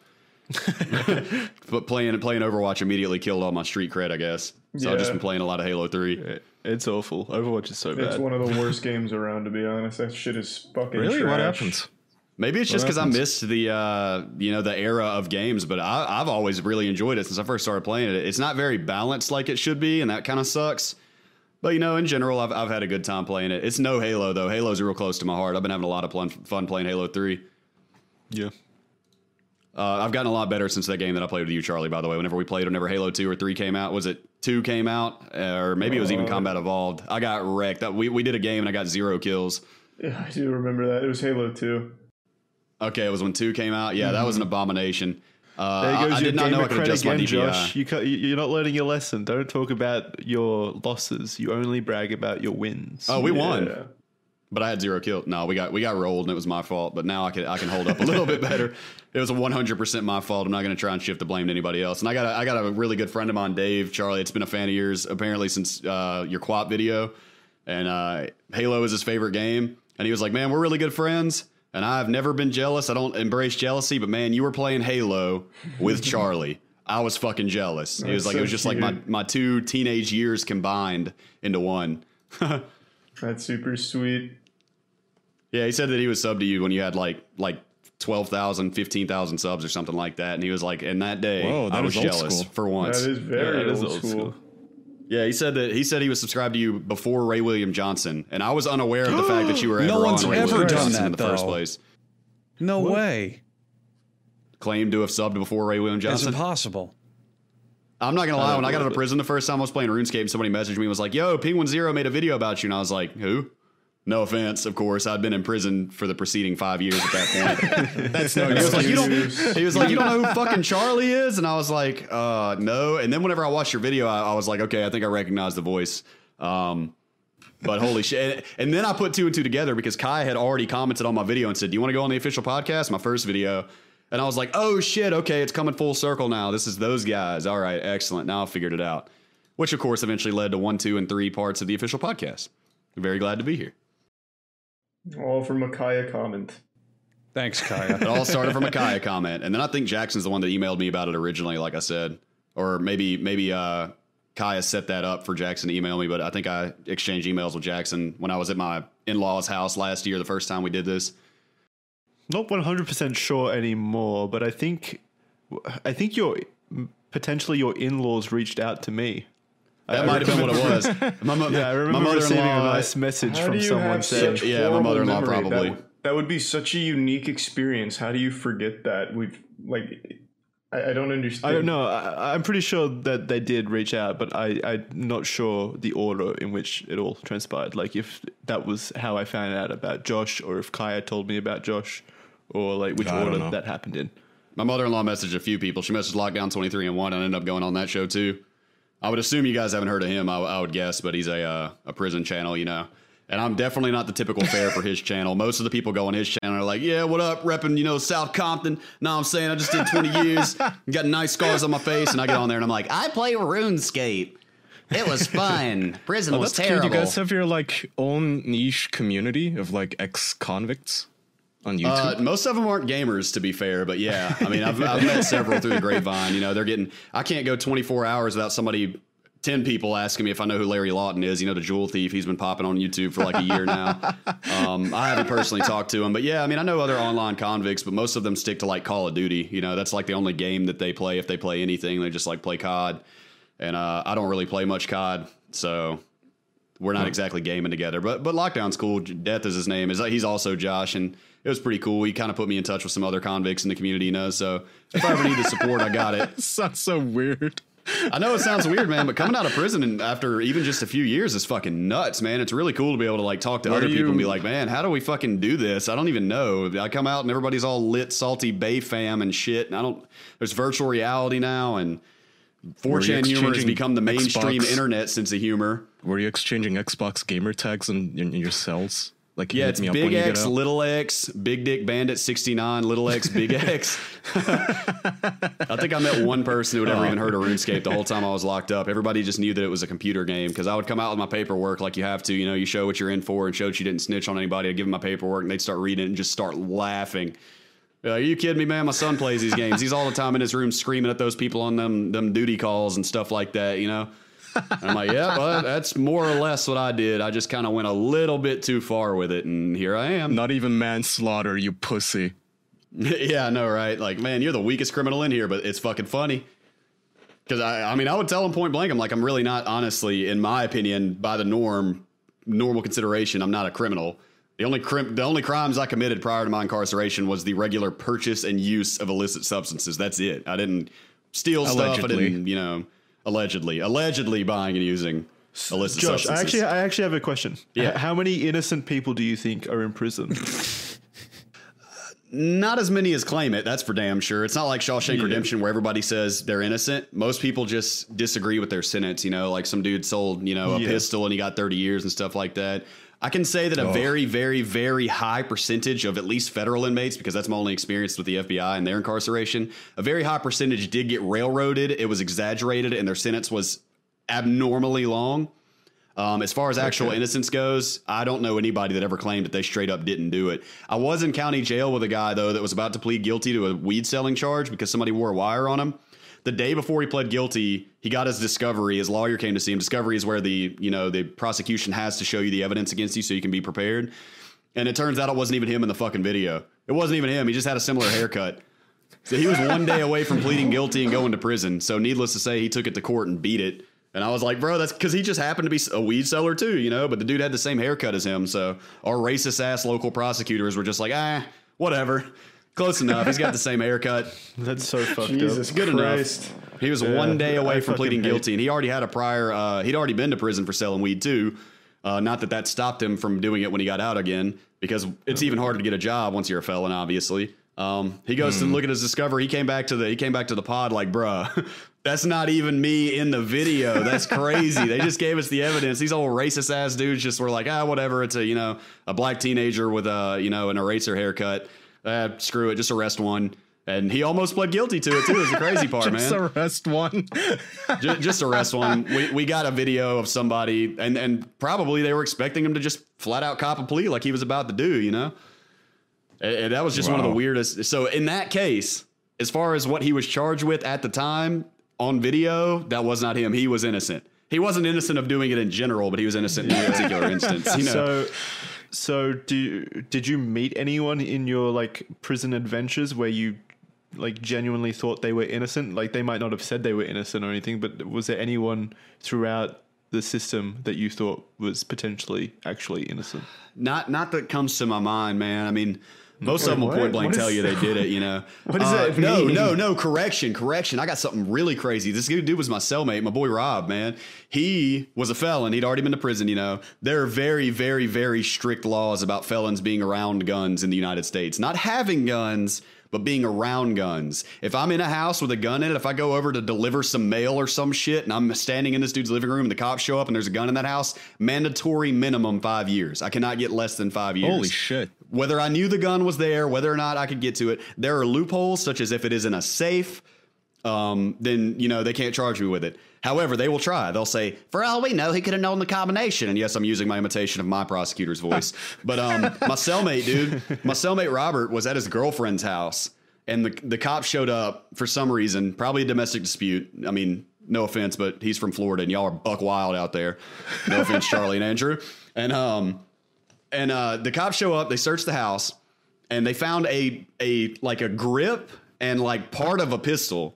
But playing playing Overwatch immediately killed all my street cred, I guess. So I've just Yeah. been playing a lot of Halo three. It- It's awful. Overwatch is so it's bad. one of the worst games around, to be honest. That shit is fucking Really? trash. What happens? Maybe it's just What because I happens? missed the, uh, you know, the era of games, but I, I've always really enjoyed it since I first started playing it. It's not very balanced like it should be, and that kind of sucks. But, you know, in general, I've, I've had a good time playing it. It's no Halo, though. Halo's real close to my heart. I've been having a lot of fun, fun playing Halo three. Yeah. Uh, I've gotten a lot better since that game that I played with you, Charlie, by the way. Whenever we played, whenever Halo two or three came out, was it two came out? Uh, or maybe it was even Uh, Combat Evolved. I got wrecked. That, we, we did a game and I got zero kills. Yeah, I do remember that. It was Halo two. Okay, it was when two came out. Yeah, that was an abomination. Uh, There I, goes I your did not know I gamer could cred adjust my again, D P I. Josh. You ca- you- you're not learning your lesson. Don't talk about your losses. You only brag about your wins. Oh, we won. Yeah. But I had zero kills. No, we got we got rolled, and it was my fault. But now I can I can hold up a little bit better. It was one hundred percent my fault. I'm not going to try and shift the blame to anybody else. And I got a, I got a really good friend of mine, Dave Charlie. It's been a fan of yours apparently since uh, your Quap video, and uh, Halo is his favorite game. And he was like, "Man, we're really good friends." And I've never been jealous. I don't embrace jealousy, but man, you were playing Halo with Charlie. I was fucking jealous. It was That's like so it was just like my cute. my two teenage years combined into one. That's super sweet. Yeah, he said that he was subbed to you when you had like like twelve thousand, fifteen thousand subs or something like that. And he was like, in that day, Whoa, that I was is old jealous school. for once. That is very Yeah, that is old, old school. school. Yeah, he said that he said he was subscribed to you before Ray William Johnson. And I was unaware of the fact that you were No ever one's on Ray ever William done Johnson in that, the first though. place. No way. Claimed to have subbed before Ray William It's Johnson. impossible. I'm not gonna lie, don't when I got out believe of it. prison the first time I was playing RuneScape, somebody messaged me and was like, "Yo, Penguin Zero made a video about you," and I was like, "Who?" No offense, of course. I'd been in prison for the preceding five years at that point. That's no He was like, "You don't." Excuse. He was like, "You don't know who fucking Charlie is?" And I was like, "Uh, no." And then whenever I watched your video, I, I was like, "Okay, I think I recognize the voice." Um, but holy shit! And, and then I put two and two together because Kai had already commented on my video and said, "Do you want to go on the official podcast?" My first video. And I was like, "Oh shit! Okay, it's coming full circle now. This is those guys. All right, excellent. Now I figured it out." Which, of course, eventually led to one, two, and three parts of the official podcast. Very glad to be here. All from a Kaya comment. Thanks, Kaya. It all started from a Kaya comment, and then I think Jackson's the one that emailed me about it originally. Like I said, or maybe maybe uh, Kaya set that up for Jackson to email me. But I think I exchanged emails with Jackson when I was at my in-laws' house last year, the first time we did this. Not one hundred percent sure anymore, but I think I think your potentially your in-laws reached out to me. That I might have been what it was. My, mo- Yeah, I remember my receiving a mother-in-law. nice message How from do you someone have saying, such Yeah, my horrible mother-in-law memory? That probably. would- That would be such a unique experience. How do you forget that? We've like, I, I don't understand. I don't know. I, I'm pretty sure that they did reach out, but I, I'm not sure the order in which it all transpired. Like if that was how I found out about Josh, or if Kaya told me about Josh, or like which I don't order know. that happened in. My mother-in-law messaged a few people. She messaged Lockdown twenty-three and one, and I ended up going on that show too. I would assume you guys haven't heard of him. I, I would guess, but he's a uh, a prison channel, you know. And I'm definitely not the typical fare for his channel. Most of the people go on his channel are like, "Yeah, what up, repping, you know, South Compton." No, I'm saying I just did twenty years, got nice scars on my face, and I get on there and I'm like, "I play RuneScape. It was fun. Prison Oh, was that's terrible." cute. You guys have your like own niche community of like ex-convicts on YouTube. Uh, most of them aren't gamers, to be fair, but yeah, I mean, I've, I've met several through the grapevine. You know, they're getting. I can't go twenty-four hours without somebody, ten people asking me if I know who Larry Lawton is. You know, the jewel thief. He's been popping on YouTube for like a year now. Um, I haven't personally talked to him, but yeah, I mean, I know other online convicts, but most of them stick to like Call of Duty. You know, that's like the only game that they play. If they play anything, they just like play C O D, and uh, I don't really play much C O D, so. we're not exactly gaming together. But but Lockdown's cool. Death is his name. Is he's also Josh, and it was pretty cool. He kind of put me in touch with some other convicts in the community, you know. So if I ever need the support, I got it. Sounds so weird. I know it sounds weird, man, but coming out of prison and after even just a few years is fucking nuts, man. It's really cool to be able to like talk to Where other do people and be you- like, man, how do we fucking do this? I don't even know. I come out and everybody's all lit, salty Bay fam and shit. And I don't. There's virtual reality now, and four Were you chan humor has exchanging become the mainstream Xbox? internet sense of humor. Were you exchanging Xbox gamer tags in, in, in your cells? Like, you Yeah, hit it's me up Big when you get X, out? Little X, Big Dick Bandit sixty-nine, Little X, Big X. I think I met one person who had ever even heard of RuneScape the whole time I was locked up. Everybody just knew that it was a computer game because I would come out with my paperwork like you have to. You know, you show what you're in for and show that you didn't snitch on anybody. I'd give them my paperwork and they'd start reading it and just start laughing. Like, are you kidding me, man? My son plays these games. He's all the time in his room screaming at those people on them them duty calls and stuff like that, you know? And I'm like, yeah, well, that's more or less what I did. I just kind of went a little bit too far with it, and here I am. Not even manslaughter, you pussy. Yeah, I know, right? Like, man, you're the weakest criminal in here, but it's fucking funny. Because, I, I mean, I would tell him point blank, I'm like, I'm really not, honestly, in my opinion, by the norm, normal consideration, I'm not a criminal. The only crim- the only crimes I committed prior to my incarceration was the regular purchase and use of illicit substances. That's it. I didn't steal stuff. I Allegedly. didn't, you know, allegedly, allegedly buying and using illicit Josh, I substances. actually, I actually have a question. Yeah. H- How many innocent people do you think are in prison? Not as many as claim it. That's for damn sure. It's not like Shawshank Yeah. Redemption where everybody says they're innocent. Most people just disagree with their sentence. You know, like some dude sold, you know, a Yeah. pistol and he got thirty years and stuff like that. I can say that a Oh. very, very, very high percentage of at least federal inmates, because that's my only experience with the F B I and their incarceration, a very high percentage did get railroaded. It was exaggerated and their sentence was abnormally long. Um, as far as actual Okay. innocence goes, I don't know anybody that ever claimed that they straight up didn't do it. I was in county jail with a guy, though, that was about to plead guilty to a weed selling charge because somebody wore a wire on him. The day before he pled guilty, he got his discovery. His lawyer came to see him. Discovery is where the, you know, the prosecution has to show you the evidence against you so you can be prepared. And it turns out it wasn't even him in the fucking video. It wasn't even him. He just had a similar haircut. So he was one day away from pleading guilty and going to prison. So needless to say, he took it to court and beat it. And I was like, bro, that's because he just happened to be a weed seller too, you know, but the dude had the same haircut as him. So our racist ass local prosecutors were just like, ah, whatever. Close enough. He's got the same haircut. That's so fucked Jesus up. Good Christ. enough. He was Yeah, one day away I from fucking pleading hate- guilty, and he already had a prior, uh, he'd already been to prison for selling weed too. Uh, not that that stopped him from doing it when he got out again, because it's even harder to get a job once you're a felon, obviously. Um, he goes to look at his discovery. He came back to the, he came back to the pod like, bruh, that's not even me in the video. That's crazy. They just gave us the evidence. These old racist ass dudes just were like, ah, whatever. It's a, you know, a black teenager with a, you know, an eraser haircut. Uh, screw it. Just arrest one. And he almost pled guilty to it too. Is the crazy part, Just man. arrest one. just, just arrest one. We we got a video of somebody, and and probably they were expecting him to just flat out cop a plea like he was about to do. You know, and, and that was just one of the Wow. weirdest. So in that case, as far as what he was charged with at the time on video, that was not him. He was innocent. He wasn't innocent of doing it in general, but he was innocent in that particular instance. You know. So, so do did you meet anyone in your like prison adventures where you like genuinely thought they were innocent? Like they might not have said they were innocent or anything, but was there anyone throughout the system that you thought was potentially actually innocent? Not not that comes to my mind, man. I mean, most Wait, of them will what? point blank What tell is- you they did it, you know. What does Uh, that no, mean? No, no, correction, correction. I got something really crazy. This dude was my cellmate, my boy Rob, man. He was a felon. He'd already been to prison, you know. There are very, very, very strict laws about felons being around guns in the United States. Not having guns, but being around guns. If I'm in a house with a gun in it, if I go over to deliver some mail or some shit and I'm standing in this dude's living room and the cops show up and there's a gun in that house, mandatory minimum five years. I cannot get less than five years. Holy shit. Whether I knew the gun was there, whether or not I could get to it, there are loopholes, such as if it is in a safe, um, then, you know, they can't charge me with it. However, they will try. They'll say, for all we know, he could have known the combination. And yes, I'm using my imitation of my prosecutor's voice. But um, my cellmate, dude, my cellmate Robert was at his girlfriend's house. And the, the cops showed up for some reason, probably a domestic dispute. I mean, no offense, but he's from Florida and y'all are buck wild out there. No offense, Charlie and Andrew. And um, and uh, the cops show up, they search the house, and they found a a like a grip and like part of a pistol.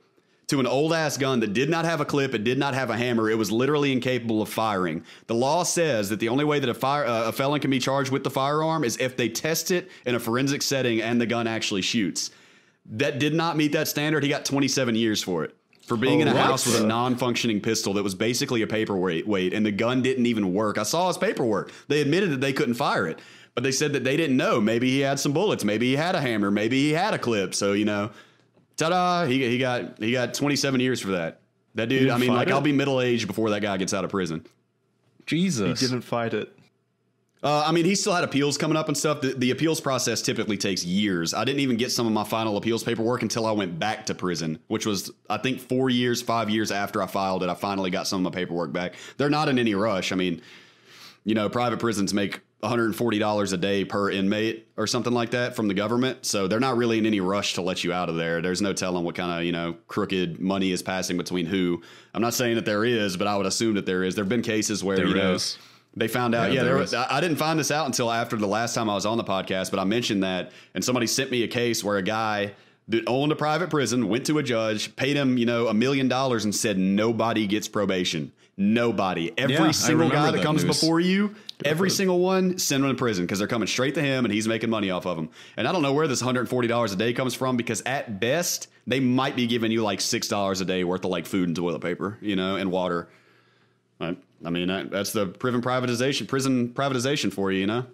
to an old ass gun that did not have a clip, it did not have a hammer, it was literally incapable of firing. The law says that the only way that a fire uh, a felon can be charged with the firearm is if they test it in a forensic setting and the gun actually shoots. That did not meet that standard. He got twenty-seven years for it. For being oh, in a house with a non-functioning pistol that was basically a paperweight, weight, and the gun didn't even work. I saw his paperwork. They admitted that they couldn't fire it, but they said that they didn't know. Maybe he had some bullets. Maybe he had a hammer. Maybe he had a clip. So, you know, ta-da! He he got he got twenty-seven years for that. That dude. I mean, like, it? I'll be middle aged before that guy gets out of prison. Jesus, he didn't fight it. Uh, I mean, he still had appeals coming up and stuff. The, the appeals process typically takes years. I didn't even get some of my final appeals paperwork until I went back to prison, which was, I think, four years, five years after I filed it. I finally got some of my paperwork back. They're not in any rush. I mean, you know, private prisons make one hundred forty dollars a day per inmate or something like that from the government. So they're not really in any rush to let you out of there. There's no telling what kind of, you know, crooked money is passing between who. I'm not saying that there is, but I would assume that there is. There have been cases where, there you know, is. They found out, yeah, yeah there was, I didn't find this out until after the last time I was on the podcast, but I mentioned that, and somebody sent me a case where a guy that owned a private prison went to a judge, paid him, you know, a million dollars and said nobody gets probation. Nobody. Every Yeah, single guy that, that comes news. before you, every single one, send him to prison because they're coming straight to him and he's making money off of them. And I don't know where this one hundred forty dollars a day comes from because at best, they might be giving you like six dollars a day worth of like food and toilet paper, you know, and water. Right. I mean, that's the prison privatization, prison privatization for you, you know.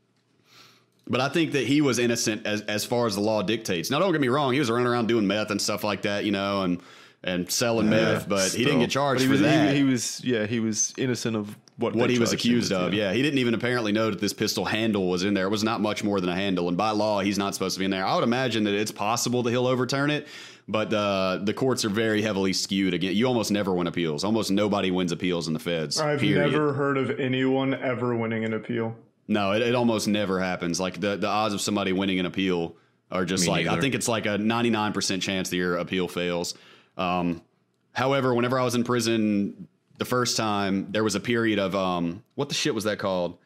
But I think that he was innocent as as far as the law dictates. Now, don't get me wrong; he was running around doing meth and stuff like that, you know, and and selling Yeah, meth. But still. he didn't get charged But he for was, that. He, he was, yeah, he was innocent of what what they he was charged him accused with, of. Yeah. he didn't even apparently know that this pistol handle was in there. It was not much more than a handle, and by law, he's not supposed to be in there. I would imagine that it's possible that he'll overturn it. But uh, the courts are very heavily skewed. Again, you almost never win appeals. Almost nobody wins appeals in the feds. I've period. never heard of anyone ever winning an appeal. No, it, it almost never happens. Like the, the odds of somebody winning an appeal are just Me like, neither. I think it's like a ninety-nine percent chance that your appeal fails. Um, however, whenever I was in prison the first time, there was a period of, um, what the shit was that called?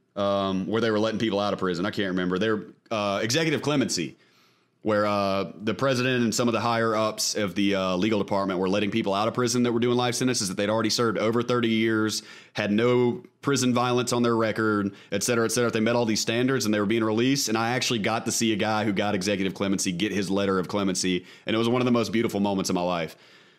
Um, where they were letting people out of prison. I can't remember. They're uh, executive clemency. Where uh, the president and some of the higher ups of the uh, legal department were letting people out of prison that were doing life sentences that they'd already served over thirty years, had no prison violence on their record, et cetera, et cetera. They met all these standards and they were being released. And I actually got to see a guy who got executive clemency get his letter of clemency. And it was one of the most beautiful moments of my life.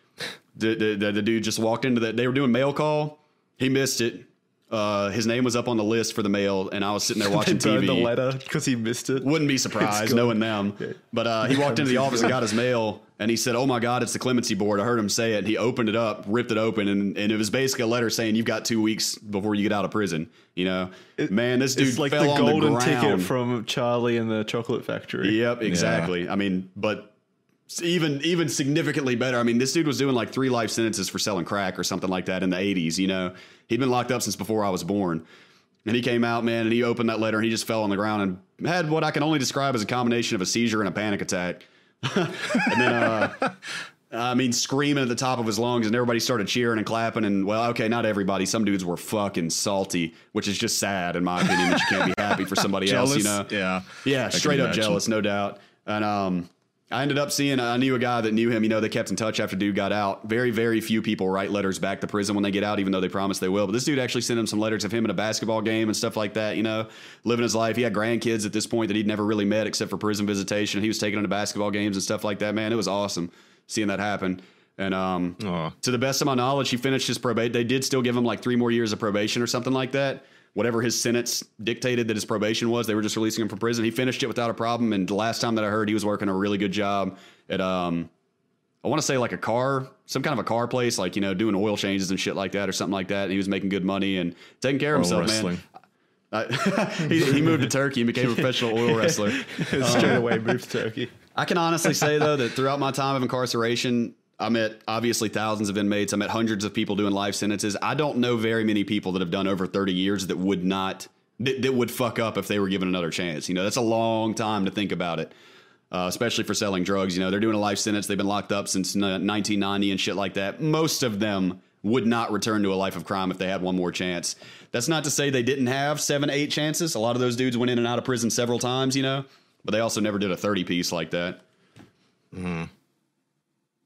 The, the, the, the dude just walked into that. They were doing mail call. He missed it. Uh, his name was up on the list for the mail, and I was sitting there watching they T burned V. the letter because he missed it. Wouldn't be surprised gone. knowing them. But uh, he walked into the office and got his mail, and he said, "Oh my God, it's the clemency board." I heard him say it. And he opened it up, ripped it open, and, and it was basically a letter saying, "You've got two weeks before you get out of prison." You know, It- man, this dude It's like fell the on golden the ground. ticket from Charlie and the Chocolate Factory. Yep, exactly. I mean, but even even significantly better. I mean, this dude was doing like three life sentences for selling crack or something like that in the eighties. You know, he'd been locked up since before I was born. And he came out, man, and he opened that letter and he just fell on the ground and had what I can only describe as a combination of a seizure and a panic attack. And then, uh, I mean, screaming at the top of his lungs, and everybody started cheering and clapping. And, well, okay, not everybody. Some dudes were fucking salty, which is just sad, in my opinion, that you can't be happy for somebody else, you know? Yeah. Yeah, I can straight up imagine. jealous, no doubt. And um, I ended up seeing, I knew a guy that knew him. You know, they kept in touch after dude got out. Very, very few people write letters back to prison when they get out, even though they promise they will. But this dude actually sent him some letters of him at a basketball game and stuff like that, you know, living his life. He had grandkids at this point that he'd never really met except for prison visitation. He was taking them to basketball games and stuff like that. Man, it was awesome seeing that happen. And um, Aw. to the best of my knowledge, he finished his probation. They did still give him like three more years of probation or something like that. Whatever his sentence dictated that his probation was, they were just releasing him from prison. He finished it without a problem. And the last time that I heard, he was working a really good job at, um, I want to say like a car, some kind of a car place, like, you know, doing oil changes and shit like that or something like that. And he was making good money and taking care of Oil himself, wrestling. man. Uh, he, he moved to Turkey and became a professional oil wrestler. Straight away moved to Turkey. I can honestly say, though, that throughout my time of incarceration, I met obviously thousands of inmates. I met hundreds of people doing life sentences. I don't know very many people that have done over thirty years that would not, that, that would fuck up if they were given another chance. You know, that's a long time to think about it, uh, especially for selling drugs. You know, they're doing a life sentence. They've been locked up since nineteen ninety and shit like that. Most of them would not return to a life of crime if they had one more chance. That's not to say they didn't have seven, eight chances. A lot of those dudes went in and out of prison several times, you know, but they also never did a thirty piece like that.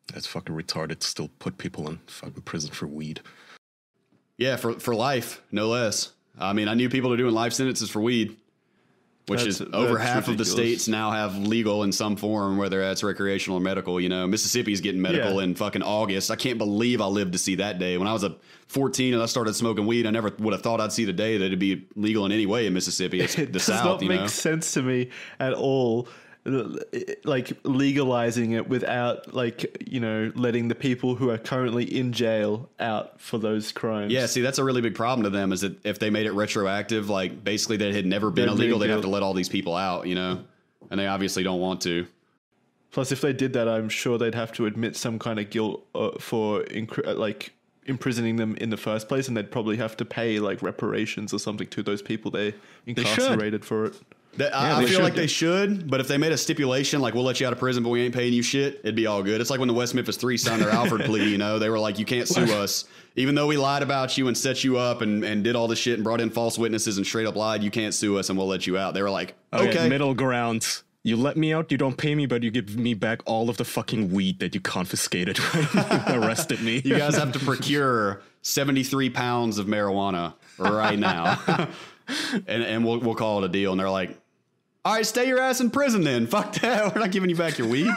That's fucking retarded to still put people in fucking prison for weed. Yeah, for for life, no less. I mean, I knew people are doing life sentences for weed, which That's- is over that's half of the ridiculous. states now have legal in some form, whether that's recreational or medical. You know, Mississippi's getting medical Yeah. in fucking August. I can't believe I lived to see that day. When I was a fourteen and I started smoking weed, I never would have thought I'd see the day that it'd be legal in any way in Mississippi. It's It the does South, not you make know. sense to me at all. Like legalizing it without, like, you know, letting the people who are currently in jail out for those crimes. Yeah, see, that's a really big problem to them is that if they made it retroactive, like basically that it had never been They'd illegal, leave they'd have jail. to let all these people out, you know? And they obviously don't want to. Plus, if they did that, I'm sure they'd have to admit some kind of guilt uh, for incre- uh, like imprisoning them in the first place, and they'd probably have to pay like reparations or something to those people they incarcerated for it. That, I, Yeah, I they feel should. like they should, but if they made a stipulation like we'll let you out of prison, but we ain't paying you shit, it'd be all good. It's like when the West Memphis Three signed their Alfred plea. You know, they were like, you can't sue us, even though we lied about you and set you up and, and did all this shit and brought in false witnesses and straight up lied. You can't sue us, and we'll let you out. They were like, Okay, okay, middle ground. You let me out, you don't pay me, but you give me back all of the fucking weed that you confiscated when you arrested me. you guys have to procure seventy-three pounds of marijuana right now, and and we'll we'll call it a deal. And they're like, all right, stay your ass in prison then. Fuck that. We're not giving you back your weed.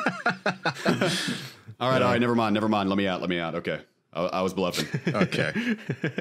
all right, all right, never mind, never mind. Let me out, let me out. Okay, I, I was bluffing. Okay.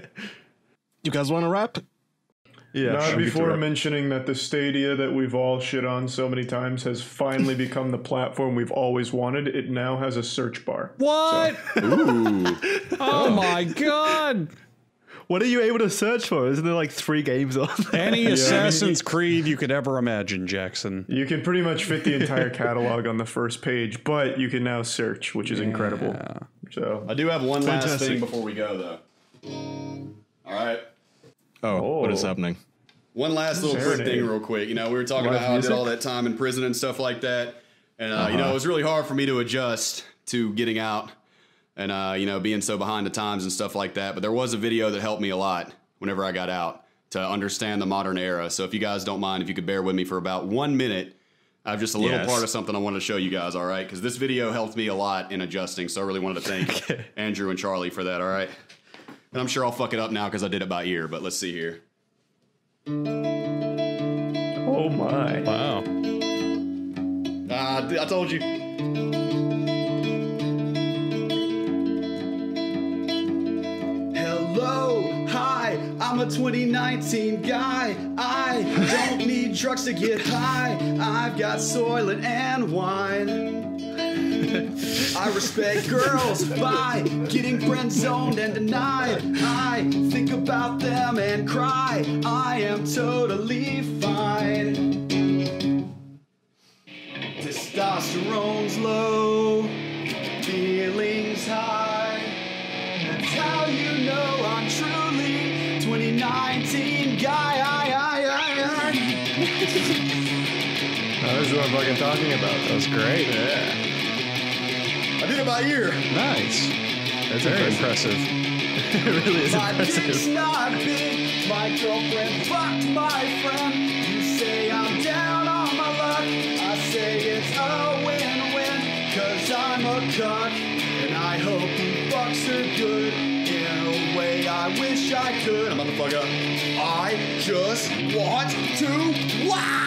You guys want to rap? Yeah, Not sure. before mentioning that the Stadia that we've all shit on so many times has finally become the platform we've always wanted. It now has a search bar. What? Ooh. Oh my god! What are you able to search for? Isn't there like three games on there? Any Assassin's Creed you could ever imagine, Jackson. You can pretty much fit the entire catalog on the first page, but you can now search, which is incredible. So I do have one last Fantastic. thing before we go, though. All right. Oh, what is Oh. happening? One last little quick Serenade. thing, real quick. You know, we were talking Live about how I music? did all that time in prison and stuff like that. And, uh, you know, it was really hard for me to adjust to getting out and, uh, you know, being so behind the times and stuff like that. But there was a video that helped me a lot whenever I got out to understand the modern era. So if you guys don't mind, if you could bear with me for about one minute, I have just a little Yes. part of something I wanted to show you guys, all right? Because this video helped me a lot in adjusting. So I really wanted to thank Andrew and Charlie for that, all right? And I'm sure I'll fuck it up now because I did it by ear, but let's see here. oh my. Wow. Ah, I told you. Hello, hi, I'm a twenty nineteen guy. I don't need drugs to get high. I've got Soylent and wine. I respect girls by getting friend zoned and denied. I think about them and cry. I am totally fine. Testosterone's low, feelings high. That's how you know I'm truly twenty nineteen guy. I, I, I, I. Now, this is what I'm fucking talking about. That was great. Yeah. I did it by ear. Nice. That's very impressive. It really is My dick's impressive. not big. My girlfriend fucked my friend. You say I'm down on my luck. I say it's a win-win. Cause I'm a cuck. And I hope he fucks her good. In a way I wish I could. I'm about to fuck up. I just want to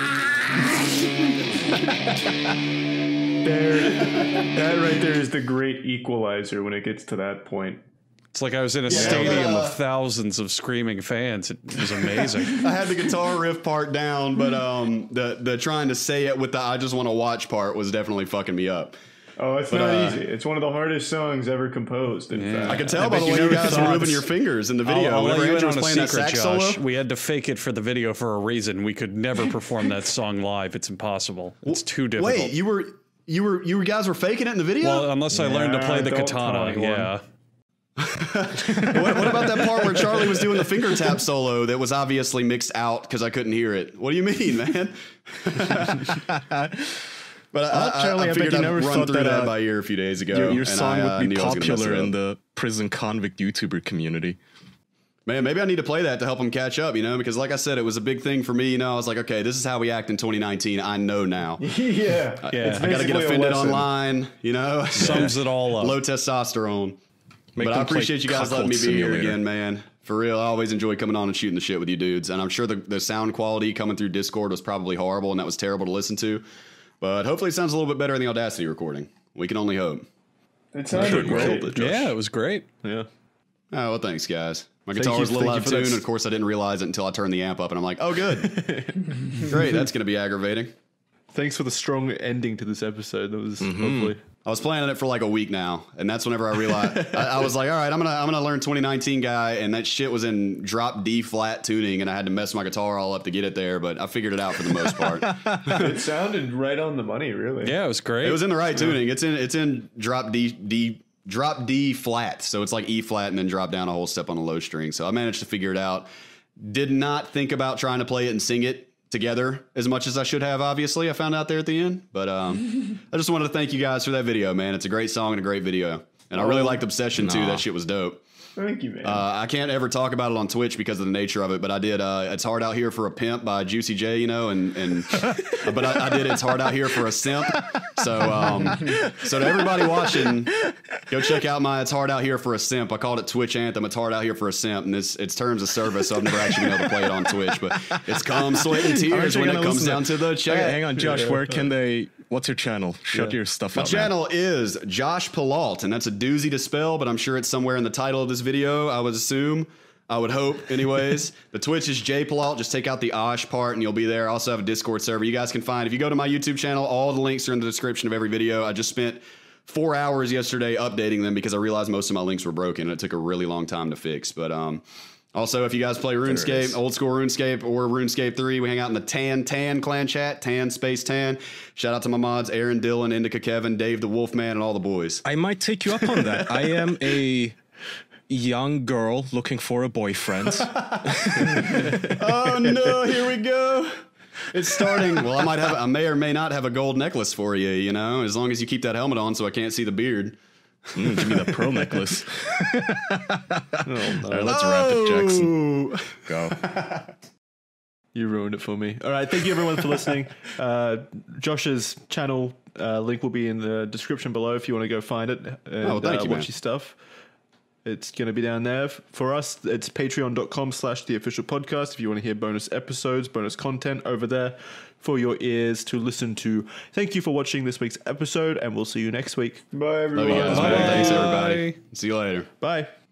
watch. There, that right there is the great equalizer when it gets to that point. It's like I was in a Yeah, stadium but, uh, of thousands of screaming fans. It was amazing. I had the guitar riff part down, but um, the the trying to say it with the I just want to watch part was definitely fucking me up. Oh, it's But, not uh, easy. It's one of the hardest songs ever composed. In fact, I could tell I by bet the you way you never guys were thought- moving your fingers in the video. I'll, I'll let Whenever you in Andrew on was a playing that secret, sax Josh. solo. We had to fake it for the video for a reason. We could never perform that song live. It's impossible. It's too difficult. Wait, you were you were you guys were faking it in the video? well, unless I learned to Yeah, play the don't tell katana. anyone. Yeah. what, what about that part where Charlie was doing the finger tap solo that was obviously mixed out because I couldn't hear it? What do you mean, man? But I, I, Charlie, I I bet figured you I'd never run thought through that, that uh, by ear a few days ago. Your, your and song I, uh, would be knew I was gonna mess popular it up. in the prison convict YouTuber community. Man, maybe I need to play that to help them catch up, you know, because like I said, it was a big thing for me. You know, I was like, okay, this is how we act in twenty nineteen. I know now. yeah. I, Yeah. I got to get basically a offended lesson. online, you know. Sums it all up. Low testosterone. Make But I them play appreciate you guys letting me Cuckold be here Simulator. again, man. For real, I always enjoy coming on and shooting the shit with you dudes. And I'm sure the, the sound quality coming through Discord was probably horrible and that was terrible to listen to. But hopefully it sounds a little bit better in the Audacity recording. We can only hope. It sounded Sure, great. Josh. Yeah, it was great. Yeah. Oh, well, thanks, guys. My Thank guitar you- was a little thank out you of for tune, that. and of course I didn't realize it until I turned the amp up, and I'm like, oh, good. Great, that's going to be aggravating. Thanks for the strong ending to this episode. That was Mm-hmm. lovely. I was planning it for like a week now, and that's whenever I realized I, I was like, all right, I'm gonna I'm gonna learn twenty nineteen guy, and that shit was in drop D flat tuning, and I had to mess my guitar all up to get it there, but I figured it out for the most part. It sounded right on the money, really. Yeah, it was great. It was in the right tuning. It's in it's in drop D D drop D flat, so it's like E flat and then drop down a whole step on the low string. So I managed to figure it out. Did not think about trying to play it and sing it together as much as I should have. Obviously, I found out there at the end, but um, I just wanted to thank you guys for that video, man. It's a great song and a great video, and I really liked Obsession too. That shit was dope. Thank you, man. Uh, I can't ever talk about it on Twitch because of the nature of it, but I did. Uh, It's Hard Out Here for a Pimp by Juicy J, you know, and and but I, I did It's Hard Out Here for a Simp. So um, so to everybody watching, go check out my It's Hard Out Here for a Simp. I called it Twitch Anthem. It's Hard Out Here for a Simp, and it's it's terms of service. So I've never actually been able to play it on Twitch, but it's come sweat and Aren't tears you when it gonna comes listen down to the Hey, chat. hang on, Josh. Where can they? What's your channel? Shut your stuff My out. man. channel is Josh Pilault, and that's a doozy to spell, but I'm sure it's somewhere in the title of this video, I would assume. I would hope, anyways. The Twitch is J Pilault. Just take out the Osh part, and you'll be there. I also have a Discord server you guys can find. If you go to my YouTube channel, all the links are in the description of every video. I just spent four hours yesterday updating them because I realized most of my links were broken, and it took a really long time to fix. But um, also, if you guys play RuneScape, old school RuneScape, or RuneScape three, we hang out in the Tan Tan clan chat, Tan Space Tan. Shout out to my mods, Aaron, Dylan, Indica Kevin, Dave the Wolfman, and all the boys. I might take you up on that. I am a young girl looking for a boyfriend. Oh no, here we go. It's starting. Well, I might have, I may or may not have a gold necklace for you, you know, as long as you keep that helmet on so I can't see the beard. Mm, give me the pearl necklace. All right, let's wrap it, Jackson. Oh. Go. You ruined it for me. All right. Thank you, everyone, for listening. Uh, Josh's channel uh, link will be in the description below if you want to go find it and Oh, thank uh, you, watch man. his stuff. It's going to be down there. For us, it's patreon.com slash the official podcast. If you want to hear bonus episodes, bonus content over there for your ears to listen to. Thank you for watching this week's episode, and we'll see you next week. Bye, Love everyone. you guys, man. Thanks, everybody. See you later. Bye.